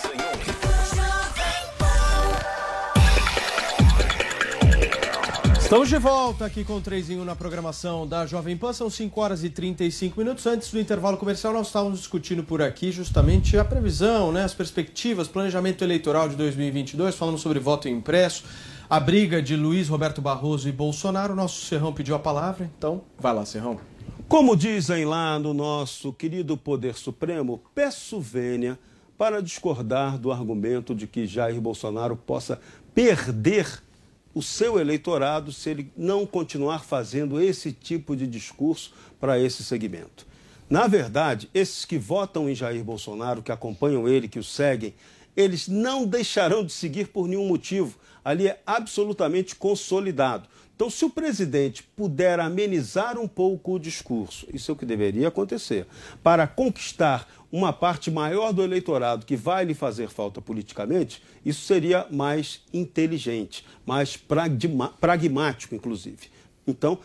Estamos de volta aqui com o 3 em 1 na programação da Jovem Pan. São 5 horas e 35 minutos. Antes do intervalo comercial, nós estávamos discutindo por aqui justamente a previsão, né, as perspectivas, planejamento eleitoral de 2022. Falamos sobre voto impresso, a briga de Luiz Roberto Barroso e Bolsonaro. O nosso Serrão pediu a palavra, então vai lá, Serrão. Como dizem lá no nosso querido Poder Supremo, peço vênia para discordar do argumento de que Jair Bolsonaro possa perder o seu eleitorado se ele não continuar fazendo esse tipo de discurso para esse segmento. Na verdade, esses que votam em Jair Bolsonaro, que acompanham ele, que o seguem, eles não deixarão de seguir por nenhum motivo. Ali é absolutamente consolidado. Então, se o presidente puder amenizar um pouco o discurso, isso é o que deveria acontecer, para conquistar uma parte maior do eleitorado que vai lhe fazer falta politicamente, isso seria mais inteligente, mais pragmático, inclusive. Então,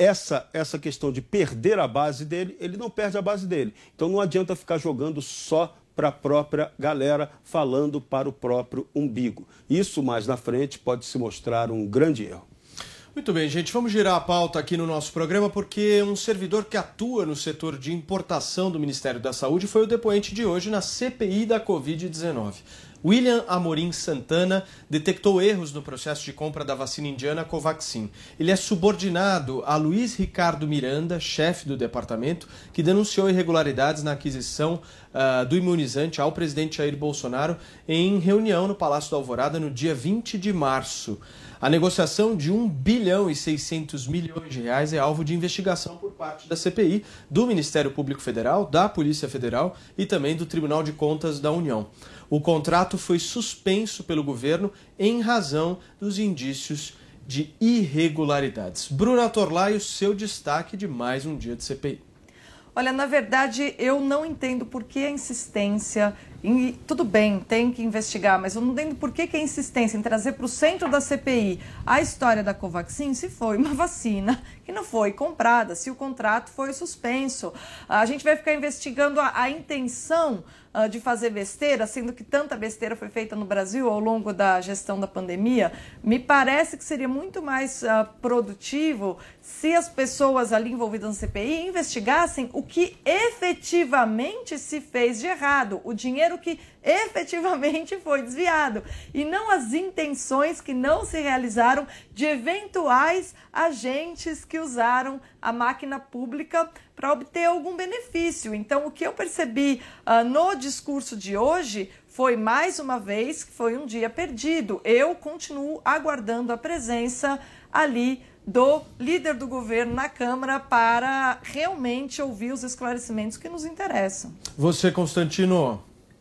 essa questão de perder a base dele, ele não perde a base dele. Então, não adianta ficar jogando só para a própria galera, falando para o próprio umbigo. Isso, mais na frente, pode se mostrar um grande erro. Muito bem, gente, vamos girar a pauta aqui no nosso programa porque um servidor que atua no setor de importação do Ministério da Saúde foi o depoente de hoje na CPI da Covid-19. William Amorim Santana detectou erros no processo de compra da vacina indiana Covaxin. Ele é subordinado a Luiz Ricardo Miranda, chefe do departamento, que denunciou irregularidades na aquisição do imunizante ao presidente Jair Bolsonaro em reunião no Palácio da Alvorada no dia 20 de março. A negociação de 1 bilhão e 600 milhões de reais é alvo de investigação por parte da CPI, do Ministério Público Federal, da Polícia Federal e também do Tribunal de Contas da União. O contrato foi suspenso pelo governo em razão dos indícios de irregularidades. Bruna Torlai, o seu destaque de mais um dia de CPI. Olha, na verdade, eu não entendo por que a insistência tudo bem, tem que investigar, mas eu não entendo por que a insistência em trazer para o centro da CPI a história da Covaxin se foi uma vacina que não foi comprada, se o contrato foi suspenso. A gente vai ficar investigando a intenção de fazer besteira, sendo que tanta besteira foi feita no Brasil ao longo da gestão da pandemia. Me parece que seria muito mais produtivo se as pessoas ali envolvidas na CPI investigassem o que efetivamente se fez de errado, o dinheiro que efetivamente foi desviado, e não as intenções que não se realizaram de eventuais agentes que usaram a máquina pública para obter algum benefício. Então, o que eu percebi no discurso de hoje foi, mais uma vez, que foi um dia perdido. Eu continuo aguardando a presença ali do líder do governo na Câmara para realmente ouvir os esclarecimentos que nos interessam. Você, Constantino?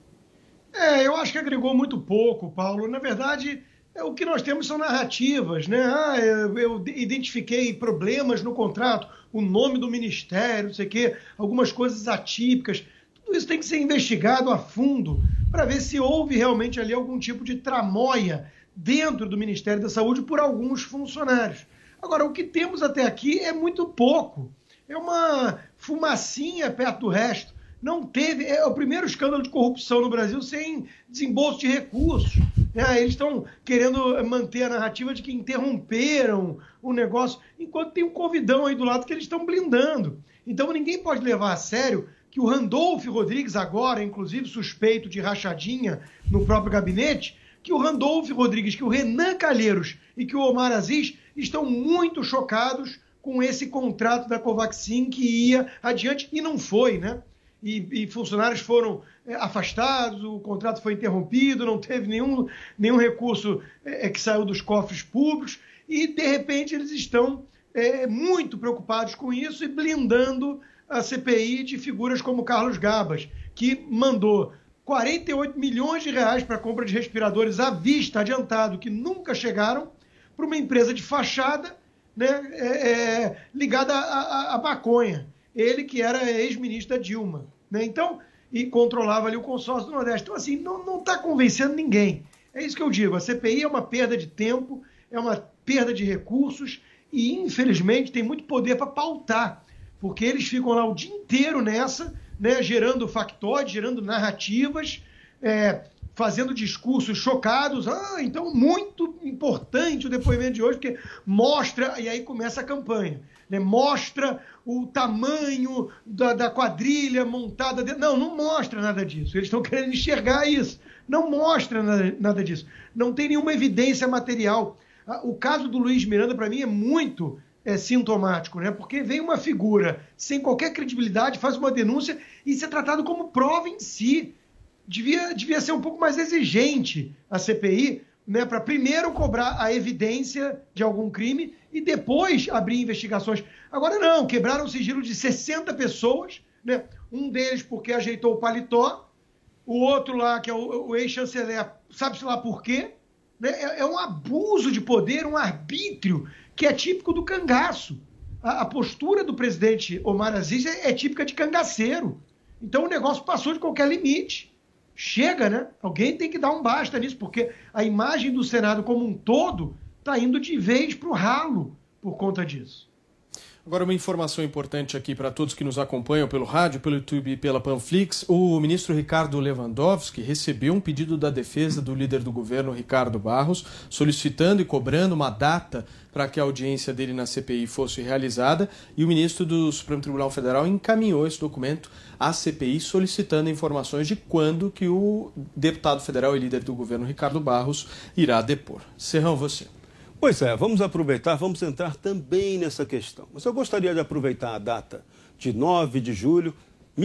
Eu acho que agregou muito pouco, Paulo. Na verdade, o que nós temos são narrativas, né? Eu identifiquei problemas no contrato, o nome do ministério, não sei o quê, algumas coisas atípicas. Tudo isso tem que ser investigado a fundo para ver se houve realmente ali algum tipo de tramóia dentro do Ministério da Saúde por alguns funcionários. Agora, o que temos até aqui é muito pouco. É uma fumacinha perto do resto. Não teve, é o primeiro escândalo de corrupção no Brasil sem desembolso de recursos. Eles estão querendo manter a narrativa de que interromperam o negócio, enquanto tem um Covidão aí do lado que eles estão blindando. Então ninguém pode levar a sério que o Randolph Rodrigues, agora, inclusive, suspeito de rachadinha no próprio gabinete, que o Randolph Rodrigues, que o Renan Calheiros e que o Omar Aziz estão muito chocados com esse contrato da Covaxin que ia adiante e não foi, né? E funcionários foram afastados, o contrato foi interrompido, não teve nenhum recurso que saiu dos cofres públicos e, de repente, eles estão muito preocupados com isso e blindando a CPI de figuras como Carlos Gabas, que mandou 48 milhões de reais para a compra de respiradores à vista, adiantado, que nunca chegaram, para uma empresa de fachada, né, ligada à maconha. Ele que era ex-ministro da Dilma. Né? Então, e controlava ali o consórcio do Nordeste. Então, assim, não está convencendo ninguém. É isso que eu digo. A CPI é uma perda de tempo, é uma perda de recursos e, infelizmente, tem muito poder para pautar, porque eles ficam lá o dia inteiro nessa, né, gerando factóides, gerando narrativas, fazendo discursos chocados. Então, muito importante o depoimento de hoje, porque mostra, e aí começa a campanha, né, mostra o tamanho da quadrilha montada. Não mostra nada disso. Eles estão querendo enxergar isso. Não mostra nada disso. Não tem nenhuma evidência material. O caso do Luiz Miranda, para mim, é muito sintomático, né? Porque vem uma figura sem qualquer credibilidade, faz uma denúncia e isso é tratado como prova em si. Devia ser um pouco mais exigente a CPI, né, para primeiro cobrar a evidência de algum crime e depois abrir investigações. Agora não, quebraram o sigilo de 60 pessoas, né? Um deles porque ajeitou o paletó, o outro lá, que é o ex-chanceler, sabe-se lá por quê, né? É um abuso de poder, um arbítrio que é típico do cangaço. A postura do presidente Omar Aziz é típica de cangaceiro. Então o negócio passou de qualquer limite. Chega, né? Alguém tem que dar um basta nisso, porque a imagem do Senado como um todo está indo de vez para o ralo por conta disso. Agora, uma informação importante aqui para todos que nos acompanham pelo rádio, pelo YouTube e pela Panflix. O ministro Ricardo Lewandowski recebeu um pedido da defesa do líder do governo, Ricardo Barros, solicitando e cobrando uma data para que a audiência dele na CPI fosse realizada. E o ministro do Supremo Tribunal Federal encaminhou esse documento à CPI, solicitando informações de quando que o deputado federal e líder do governo, Ricardo Barros, irá depor. Serrão, você. Pois é, vamos aproveitar, vamos entrar também nessa questão. Mas eu gostaria de aproveitar a data de 9 de julho de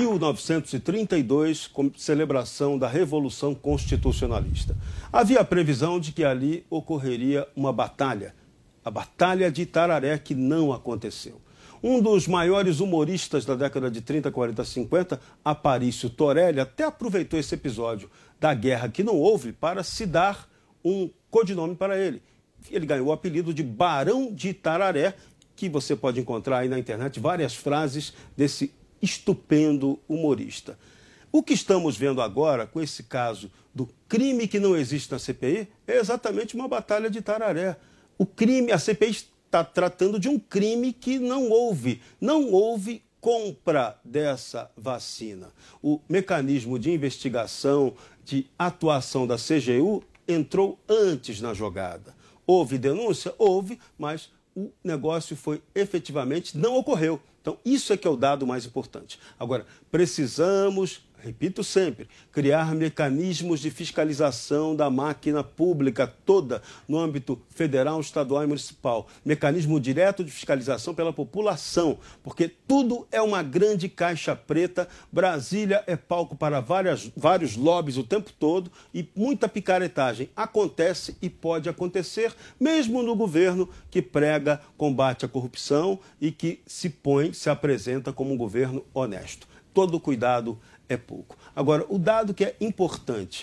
1932, como celebração da Revolução Constitucionalista. Havia a previsão de que ali ocorreria uma batalha, a Batalha de Itararé, que não aconteceu. Um dos maiores humoristas da década de 30, 40, 50, Aparício Torelli, até aproveitou esse episódio da guerra que não houve para se dar um codinome para ele. Ele ganhou o apelido de Barão de Itararé, que você pode encontrar aí na internet várias frases desse estupendo humorista. O que estamos vendo agora com esse caso do crime que não existe na CPI é exatamente uma batalha de Itararé. O crime, a CPI está tratando de um crime que não houve. Não houve compra dessa vacina. O mecanismo de investigação, de atuação da CGU entrou antes na jogada. Houve denúncia? Houve, mas o negócio efetivamente não ocorreu. Então, isso é que é o dado mais importante. Agora, precisamos, repito sempre, criar mecanismos de fiscalização da máquina pública toda no âmbito federal, estadual e municipal. Mecanismo direto de fiscalização pela população, porque tudo é uma grande caixa preta. Brasília é palco para vários lobbies o tempo todo e muita picaretagem acontece e pode acontecer, mesmo no governo que prega combate à corrupção e que se apresenta como um governo honesto. Todo cuidado é pouco. Agora, o dado que é importante,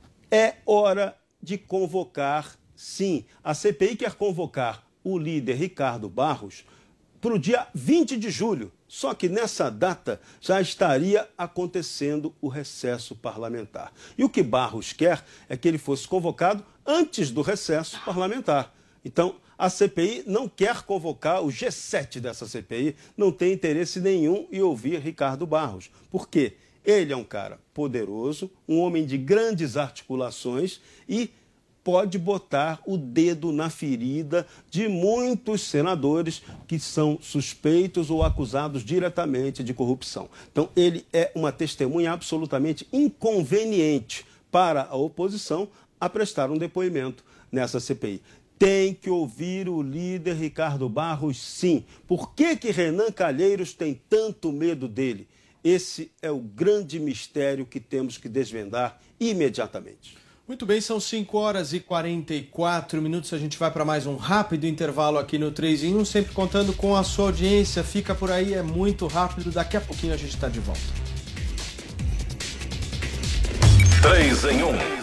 é hora de convocar, sim. A CPI quer convocar o líder Ricardo Barros para o dia 20 de julho. Só que nessa data já estaria acontecendo o recesso parlamentar. E o que Barros quer é que ele fosse convocado antes do recesso parlamentar. Então, a CPI não quer convocar o G7 dessa CPI, não tem interesse nenhum em ouvir Ricardo Barros. Por quê? Ele é um cara poderoso, um homem de grandes articulações e pode botar o dedo na ferida de muitos senadores que são suspeitos ou acusados diretamente de corrupção. Então, ele é uma testemunha absolutamente inconveniente para a oposição a prestar um depoimento nessa CPI. Tem que ouvir o líder Ricardo Barros, sim. Por que Renan Calheiros tem tanto medo dele? Esse é o grande mistério que temos que desvendar imediatamente. Muito bem, são 5 horas e 44 minutos. A gente vai para mais um rápido intervalo aqui no 3 em 1, sempre contando com a sua audiência. Fica por aí, é muito rápido. Daqui a pouquinho a gente está de volta. 3 em 1.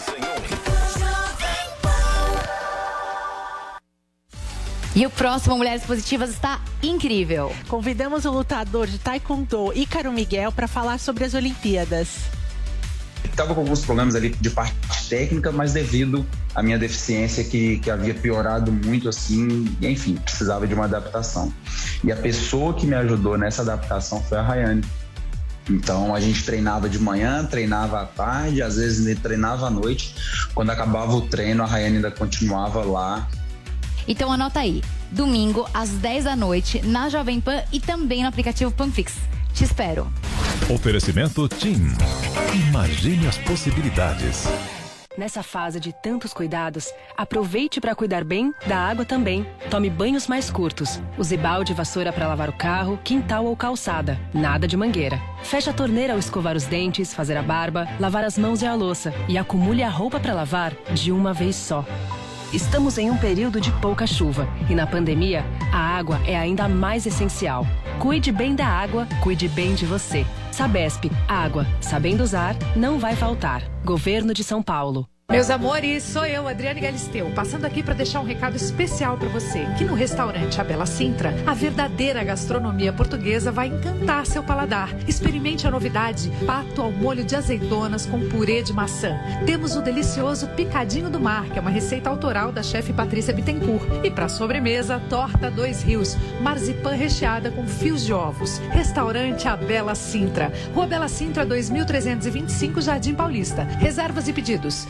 E o próximo Mulheres Positivas está incrível. Convidamos o lutador de taekwondo, Ícaro Miguel, para falar sobre as Olimpíadas. Estava com alguns problemas ali de parte técnica, mas devido à minha deficiência que havia piorado muito assim, enfim, precisava de uma adaptação. E a pessoa que me ajudou nessa adaptação foi a Rayane. Então a gente treinava de manhã, treinava à tarde, às vezes treinava à noite. Quando acabava o treino, a Rayane ainda continuava lá. Então anota aí, domingo às 10 da noite na Jovem Pan e também no aplicativo Panflix. Te espero. Oferecimento TIM. Imagine as possibilidades. Nessa fase de tantos cuidados, aproveite para cuidar bem da água também. Tome banhos mais curtos. Use balde e vassoura para lavar o carro, quintal ou calçada. Nada de mangueira. Feche a torneira ao escovar os dentes, fazer a barba, lavar as mãos e a louça. E acumule a roupa para lavar de uma vez só. Estamos em um período de pouca chuva e na pandemia, a água é ainda mais essencial. Cuide bem da água, cuide bem de você. Sabesp, água, sabendo usar, não vai faltar. Governo de São Paulo. Meus amores, sou eu, Adriane Galisteu, passando aqui para deixar um recado especial para você, que no restaurante A Bela Sintra, a verdadeira gastronomia portuguesa vai encantar seu paladar. Experimente a novidade, pato ao molho de azeitonas com purê de maçã. Temos o delicioso picadinho do mar, que é uma receita autoral da chefe Patrícia Bittencourt. E para sobremesa, torta 2 Rios, marzipan recheada com fios de ovos. Restaurante A Bela Sintra, Rua Bela Sintra 2325, Jardim Paulista. Reservas e pedidos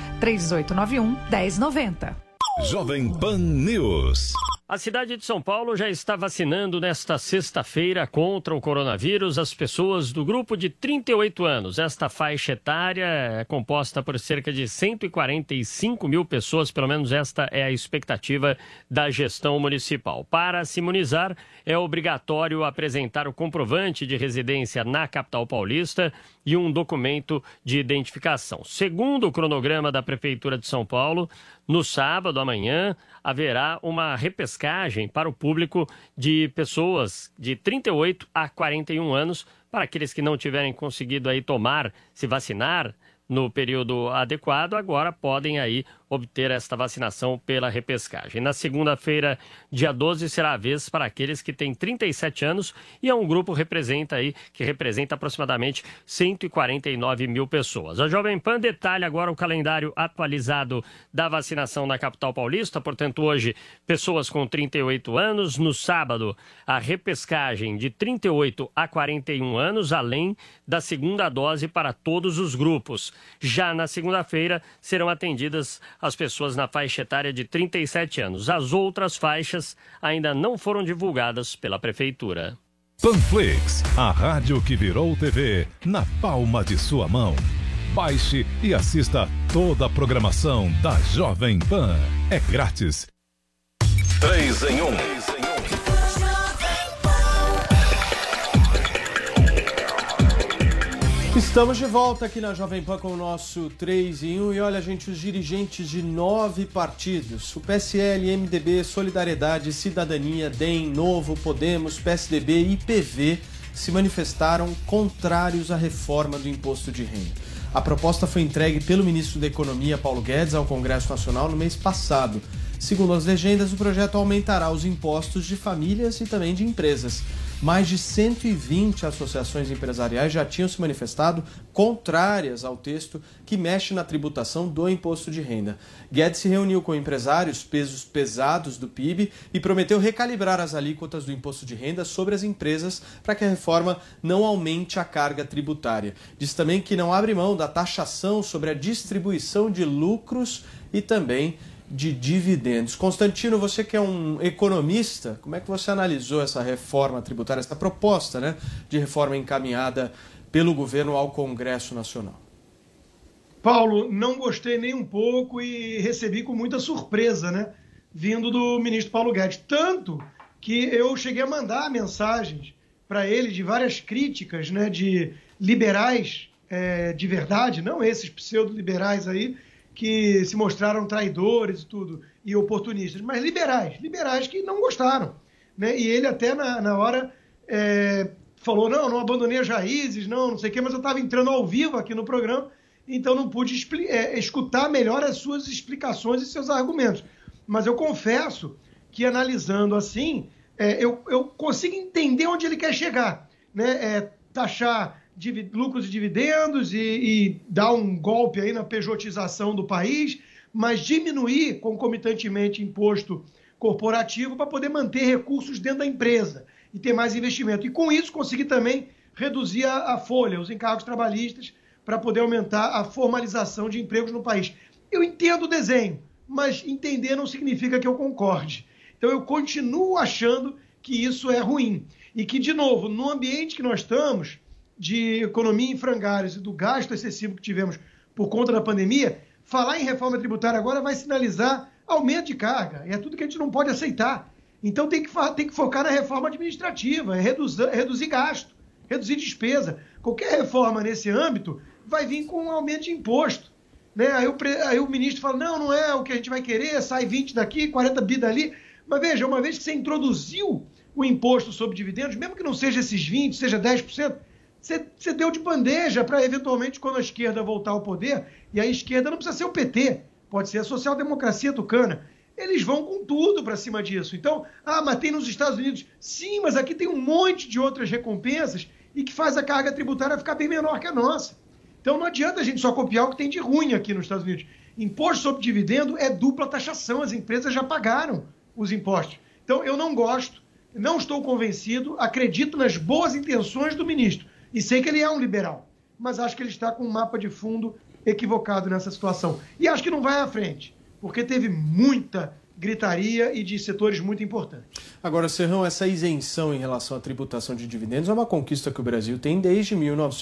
3891-1090. Jovem Pan News. A cidade de São Paulo já está vacinando nesta sexta-feira contra o coronavírus as pessoas do grupo de 38 anos. Esta faixa etária é composta por cerca de 145 mil pessoas, pelo menos esta é a expectativa da gestão municipal. Para se imunizar, é obrigatório apresentar o comprovante de residência na capital paulista e um documento de identificação. Segundo o cronograma da Prefeitura de São Paulo, no sábado, amanhã, haverá uma repescagem para o público de pessoas de 38 a 41 anos, para aqueles que não tiverem conseguido aí se vacinar no período adequado, agora podem aí obter esta vacinação pela repescagem. Na segunda-feira, dia 12, será a vez para aqueles que têm 37 anos e é um grupo que representa aproximadamente 149 mil pessoas. A Jovem Pan detalha agora o calendário atualizado da vacinação na capital paulista, portanto hoje pessoas com 38 anos, no sábado a repescagem de 38 a 41 anos, além da segunda dose para todos os grupos. Já na segunda-feira serão atendidas as pessoas na faixa etária de 37 anos. As outras faixas ainda não foram divulgadas pela Prefeitura. Panflix, a rádio que virou TV na palma de sua mão. Baixe e assista toda a programação da Jovem Pan. É grátis. 3 em 1. Estamos de volta aqui na Jovem Pan com o nosso 3 em 1 e olha, gente, os dirigentes de 9 partidos, o PSL, MDB, Solidariedade, Cidadania, DEM, Novo, Podemos, PSDB e PV se manifestaram contrários à reforma do imposto de renda. A proposta foi entregue pelo ministro da Economia, Paulo Guedes, ao Congresso Nacional no mês passado. Segundo as legendas, o projeto aumentará os impostos de famílias e também de empresas. Mais de 120 associações empresariais já tinham se manifestado contrárias ao texto que mexe na tributação do imposto de renda. Guedes se reuniu com empresários, pesos pesados do PIB, e prometeu recalibrar as alíquotas do imposto de renda sobre as empresas para que a reforma não aumente a carga tributária. Diz também que não abre mão da taxação sobre a distribuição de lucros e também de dividendos. Constantino, você que é um economista, como é que você analisou essa reforma tributária, essa proposta, né, de reforma encaminhada pelo governo ao Congresso Nacional? Paulo, não gostei nem um pouco e recebi com muita surpresa, né, vindo do ministro Paulo Guedes. Tanto que eu cheguei a mandar mensagens para ele de várias críticas, né, de liberais de verdade, não esses pseudo-liberais aí, que se mostraram traidores e tudo, e oportunistas, mas liberais que não gostaram, né? E ele até na hora falou, não abandonei as raízes, não sei o quê, mas eu estava entrando ao vivo aqui no programa, então não pude escutar melhor as suas explicações e seus argumentos. Mas eu confesso que, analisando assim, eu consigo entender onde ele quer chegar, né? Taxar lucros e dividendos e dar um golpe aí na pejotização do país, mas diminuir concomitantemente imposto corporativo para poder manter recursos dentro da empresa e ter mais investimento. E com isso conseguir também reduzir a folha, os encargos trabalhistas, para poder aumentar a formalização de empregos no país. Eu entendo o desenho, mas entender não significa que eu concorde. Então eu continuo achando que isso é ruim. E que, de novo, no ambiente que nós estamos, de economia em frangalhos e do gasto excessivo que tivemos por conta da pandemia, falar em reforma tributária agora vai sinalizar aumento de carga. E é tudo que a gente não pode aceitar. Então tem que focar na reforma administrativa, reduzir gasto, reduzir despesa. Qualquer reforma nesse âmbito vai vir com um aumento de imposto, né? Aí o ministro fala, não é o que a gente vai querer, sai 20 daqui, 40 bi dali. Mas veja, uma vez que você introduziu o imposto sobre dividendos, mesmo que não seja esses 20%, seja 10%, você deu de bandeja para, eventualmente, quando a esquerda voltar ao poder, e a esquerda não precisa ser o PT, pode ser a social-democracia tucana, eles vão com tudo para cima disso. Então, mas tem nos Estados Unidos. Sim, mas aqui tem um monte de outras recompensas e que faz a carga tributária ficar bem menor que a nossa. Então não adianta a gente só copiar o que tem de ruim aqui nos Estados Unidos. Imposto sobre dividendo é dupla taxação, as empresas já pagaram os impostos. Então eu não gosto, não estou convencido, acredito nas boas intenções do ministro. E sei que ele é um liberal, mas acho que ele está com um mapa de fundo equivocado nessa situação. E acho que não vai à frente, porque teve muita gritaria e de setores muito importantes. Agora, Serrão, essa isenção em relação à tributação de dividendos é uma conquista que o Brasil tem desde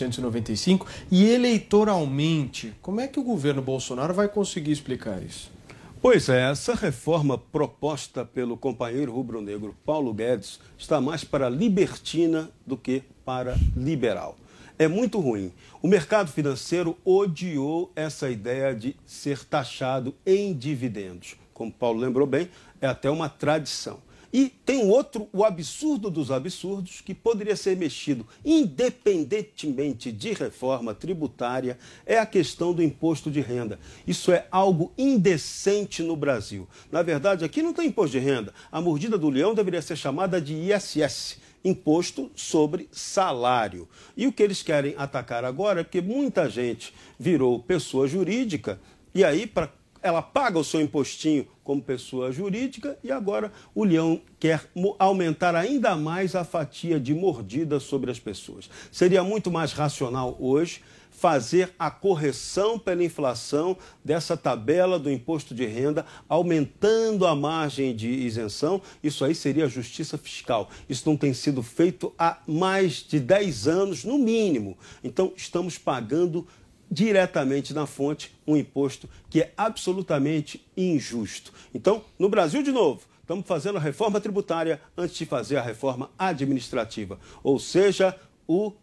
1995 e eleitoralmente. Como é que o governo Bolsonaro vai conseguir explicar isso? Pois é, essa reforma proposta pelo companheiro rubro-negro Paulo Guedes está mais para libertina do que para liberal. É muito ruim. O mercado financeiro odiou essa ideia de ser taxado em dividendos. Como Paulo lembrou bem, é até uma tradição. E tem o absurdo dos absurdos, que poderia ser mexido independentemente de reforma tributária, é a questão do imposto de renda. Isso é algo indecente no Brasil. Na verdade, aqui não tem imposto de renda. A mordida do leão deveria ser chamada de ISS, Imposto sobre Salário. E o que eles querem atacar agora é porque muita gente virou pessoa jurídica e aí, ela paga o seu impostinho como pessoa jurídica e agora o leão quer aumentar ainda mais a fatia de mordida sobre as pessoas. Seria muito mais racional hoje fazer a correção pela inflação dessa tabela do imposto de renda, aumentando a margem de isenção. Isso aí seria justiça fiscal. Isso não tem sido feito há mais de 10 anos, no mínimo. Então, estamos pagando diretamente na fonte um imposto que é absolutamente injusto. Então, no Brasil, de novo, estamos fazendo a reforma tributária antes de fazer a reforma administrativa. Ou seja, o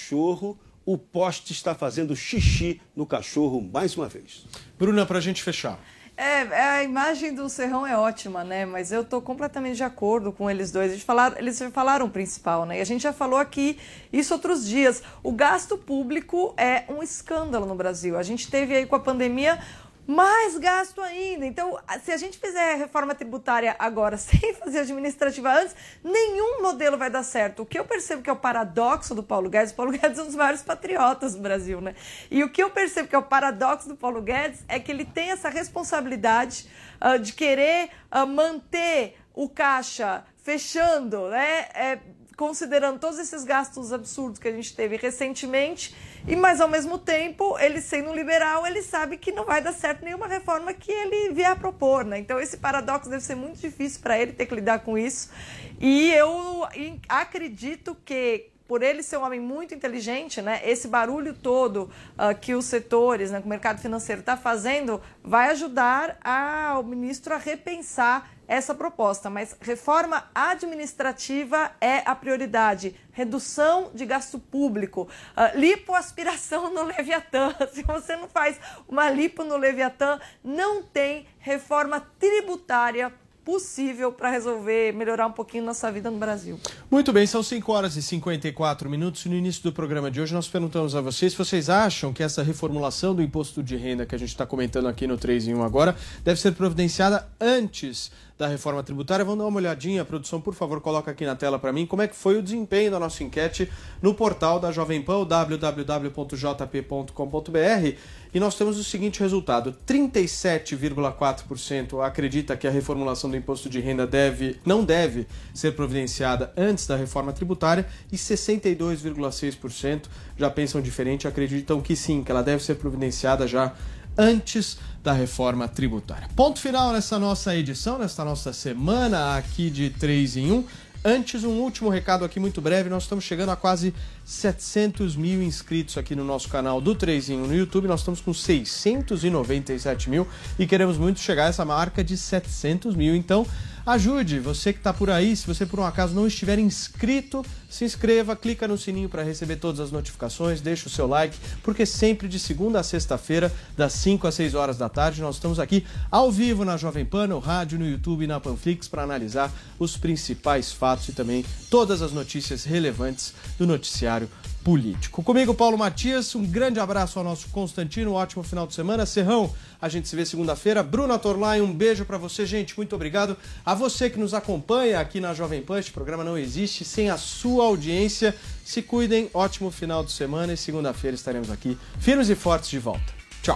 poste está fazendo xixi no cachorro mais uma vez. Bruna, para a gente fechar. A imagem do Serrão é ótima, né? Mas eu estou completamente de acordo com eles dois. Eles falaram o principal, né? E a gente já falou aqui isso outros dias. O gasto público é um escândalo no Brasil. A gente teve aí com a pandemia mais gasto ainda. Então, se a gente fizer a reforma tributária agora sem fazer a administrativa antes, nenhum modelo vai dar certo. O que eu percebo que é o paradoxo do Paulo Guedes é um dos maiores patriotas do Brasil, né? E o que eu percebo que é o paradoxo do Paulo Guedes é que ele tem essa responsabilidade de querer manter o caixa fechando, né? considerando todos esses gastos absurdos que a gente teve recentemente, mas ao mesmo tempo, ele sendo liberal, ele sabe que não vai dar certo nenhuma reforma que ele vier a propor, né? Então esse paradoxo deve ser muito difícil para ele ter que lidar com isso. E eu acredito que, por ele ser um homem muito inteligente, né, esse barulho todo que os setores, né, que o mercado financeiro está fazendo, vai ajudar o ministro a repensar essa proposta. Mas reforma administrativa é a prioridade. Redução de gasto público. Lipoaspiração no Leviatã. Se você não faz uma lipo no Leviatã, não tem reforma tributária possível para resolver, melhorar um pouquinho nossa vida no Brasil. Muito bem, são 5 horas e 54 minutos. No início do programa de hoje, nós perguntamos a vocês se vocês acham que essa reformulação do imposto de renda que a gente está comentando aqui no 3 em 1 agora deve ser providenciada antes da reforma tributária. Vamos dar uma olhadinha, produção, por favor, coloca aqui na tela para mim como é que foi o desempenho da nossa enquete no portal da Jovem Pan, www.jp.com.br, e nós temos o seguinte resultado: 37,4% acredita que a reformulação do imposto de renda não deve ser providenciada antes da reforma tributária, e 62,6% já pensam diferente, acreditam que sim, que ela deve ser providenciada já antes da reforma tributária. Ponto final nessa nossa edição, nesta nossa semana aqui de 3 em 1. Antes, um último recado aqui muito breve. Nós estamos chegando a quase 700 mil inscritos aqui no nosso canal do 3 em 1 no YouTube. Nós estamos com 697 mil e queremos muito chegar a essa marca de 700 mil. Então, ajude, você que está por aí. Se você por um acaso não estiver inscrito, se inscreva, clica no sininho para receber todas as notificações, deixa o seu like, porque sempre de segunda a sexta-feira, das 5 às 6 horas da tarde, nós estamos aqui ao vivo na Jovem Pan, no rádio, no YouTube e na Panflix para analisar os principais fatos e também todas as notícias relevantes do noticiário político. Comigo, Paulo Matias, um grande abraço ao nosso Constantino, um ótimo final de semana. Serrão, a gente se vê segunda-feira. Bruna Torlai, um beijo para você, gente, muito obrigado. A você que nos acompanha aqui na Jovem Pan, este programa não existe sem a sua audiência. Se cuidem, ótimo final de semana e segunda-feira estaremos aqui firmes e fortes de volta. Tchau.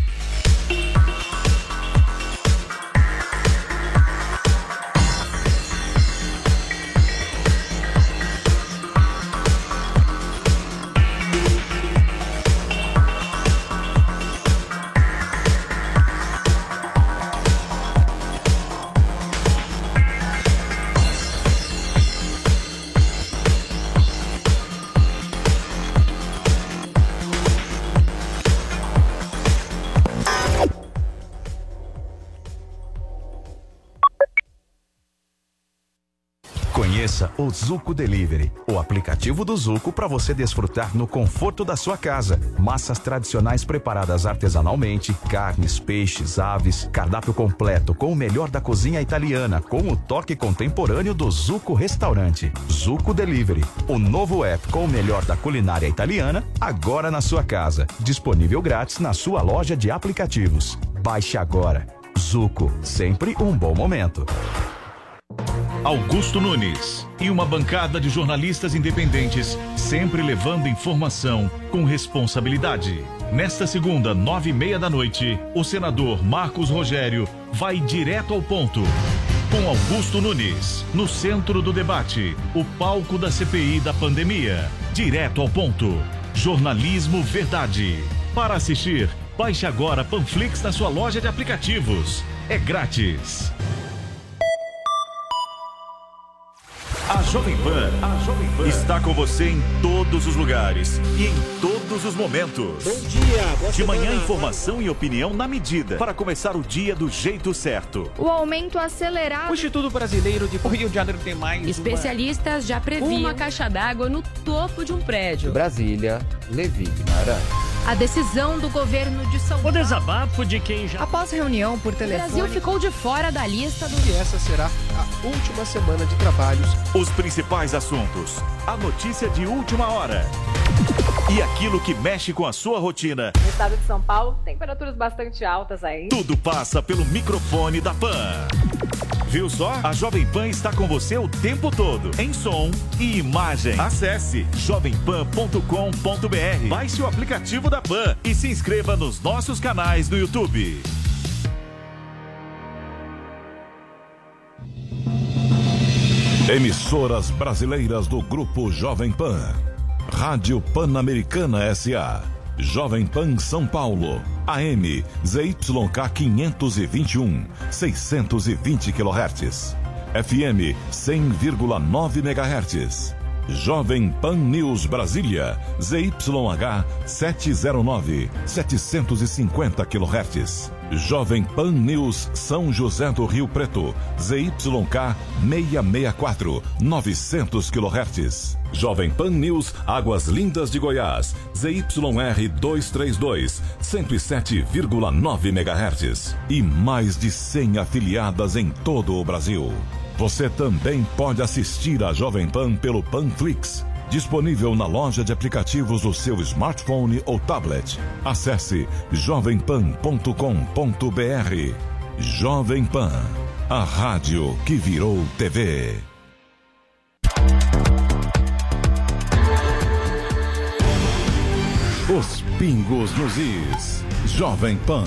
Conheça o Zuco Delivery, o aplicativo do Zuco para você desfrutar no conforto da sua casa. Massas tradicionais preparadas artesanalmente, carnes, peixes, aves, cardápio completo com o melhor da cozinha italiana, com o toque contemporâneo do Zuco Restaurante. Zuco Delivery, o novo app com o melhor da culinária italiana, agora na sua casa. Disponível grátis na sua loja de aplicativos. Baixe agora. Zuco, sempre um bom momento. Augusto Nunes e uma bancada de jornalistas independentes, sempre levando informação com responsabilidade. Nesta segunda, 9h30 da noite, o senador Marcos Rogério vai direto ao ponto. Com Augusto Nunes, no centro do debate, o palco da CPI da pandemia. Direto ao ponto. Jornalismo verdade. Para assistir, baixe agora Panflix na sua loja de aplicativos. É grátis. A Jovem Pan está com você em todos os lugares e em todos os momentos. Bom dia, boa de manhã, semana. informação e opinião na medida para começar o dia do jeito certo. O aumento acelerado. O Instituto Brasileiro de Rio de Janeiro tem mais Especialistas já previam uma caixa d'água no topo de um prédio. Brasília, Levi Guimarães. A decisão do governo de São Paulo. O desabafo de quem já... Após reunião por telefone, o Brasil ficou de fora da lista do... E essa será a última semana de trabalhos. Os principais assuntos, a notícia de última hora e aquilo que mexe com a sua rotina. No estado de São Paulo, temperaturas bastante altas aí. Tudo passa pelo microfone da Pan. Viu só? A Jovem Pan está com você o tempo todo, em som e imagem. Acesse jovempan.com.br, baixe o aplicativo da Pan e se inscreva nos nossos canais no YouTube. Emissoras brasileiras do Grupo Jovem Pan. Rádio Pan-Americana S.A. Jovem Pan São Paulo. AM ZYK 521, 620 kHz. FM 100,9 MHz. Jovem Pan News Brasília, ZYH 709, 750 kHz. Jovem Pan News São José do Rio Preto, ZYK 664, 900 kHz. Jovem Pan News Águas Lindas de Goiás, ZYR 232, 107,9 MHz. E mais de 100 afiliadas em todo o Brasil. Você também pode assistir a Jovem Pan pelo Panflix, disponível na loja de aplicativos do seu smartphone ou tablet. Acesse jovempan.com.br. Jovem Pan, a rádio que virou TV. Os pingos nos is. Jovem Pan.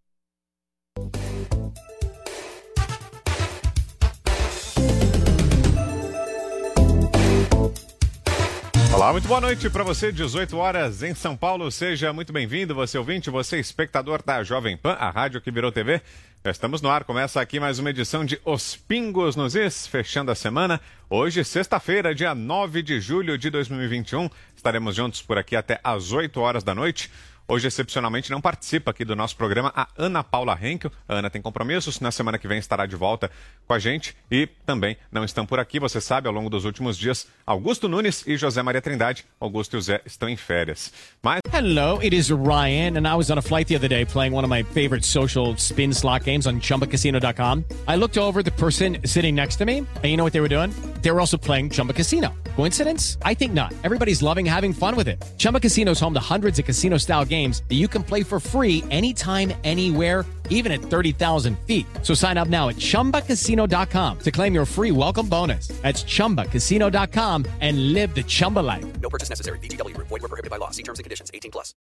Olá, muito boa noite para você, 18 horas em São Paulo. Seja muito bem-vindo, você ouvinte, você espectador da Jovem Pan, a rádio que virou TV. Já estamos no ar, começa aqui mais uma edição de Os Pingos nos Is, fechando a semana. Hoje, sexta-feira, dia 9 de julho de 2021. Estaremos juntos por aqui até às 8 horas da noite. Hoje, excepcionalmente, não participa aqui do nosso programa a Ana Paula Henkel. A Ana tem compromissos, na semana que vem estará de volta com a gente. E também não estão por aqui, você sabe, ao longo dos últimos dias, Augusto Nunes e José Maria Trindade. Augusto e José estão em férias. Mas... Hello, it is Ryan, and I was on a flight the other day playing one of my favorite social spin slot games on ChumbaCasino.com. I looked over at the person sitting next to me, and you know what they were doing? They were also playing Chumba Casino. Coincidence? I think not. Everybody's loving having fun with it. Chumba Casino is home to hundreds of casino-style games that you can play for free anytime, anywhere, even at 30,000 feet. So sign up now at ChumbaCasino.com to claim your free welcome bonus. That's ChumbaCasino.com and live the Chumba life. No purchase necessary. VGW. Void where prohibited by law. See terms and conditions. 18+.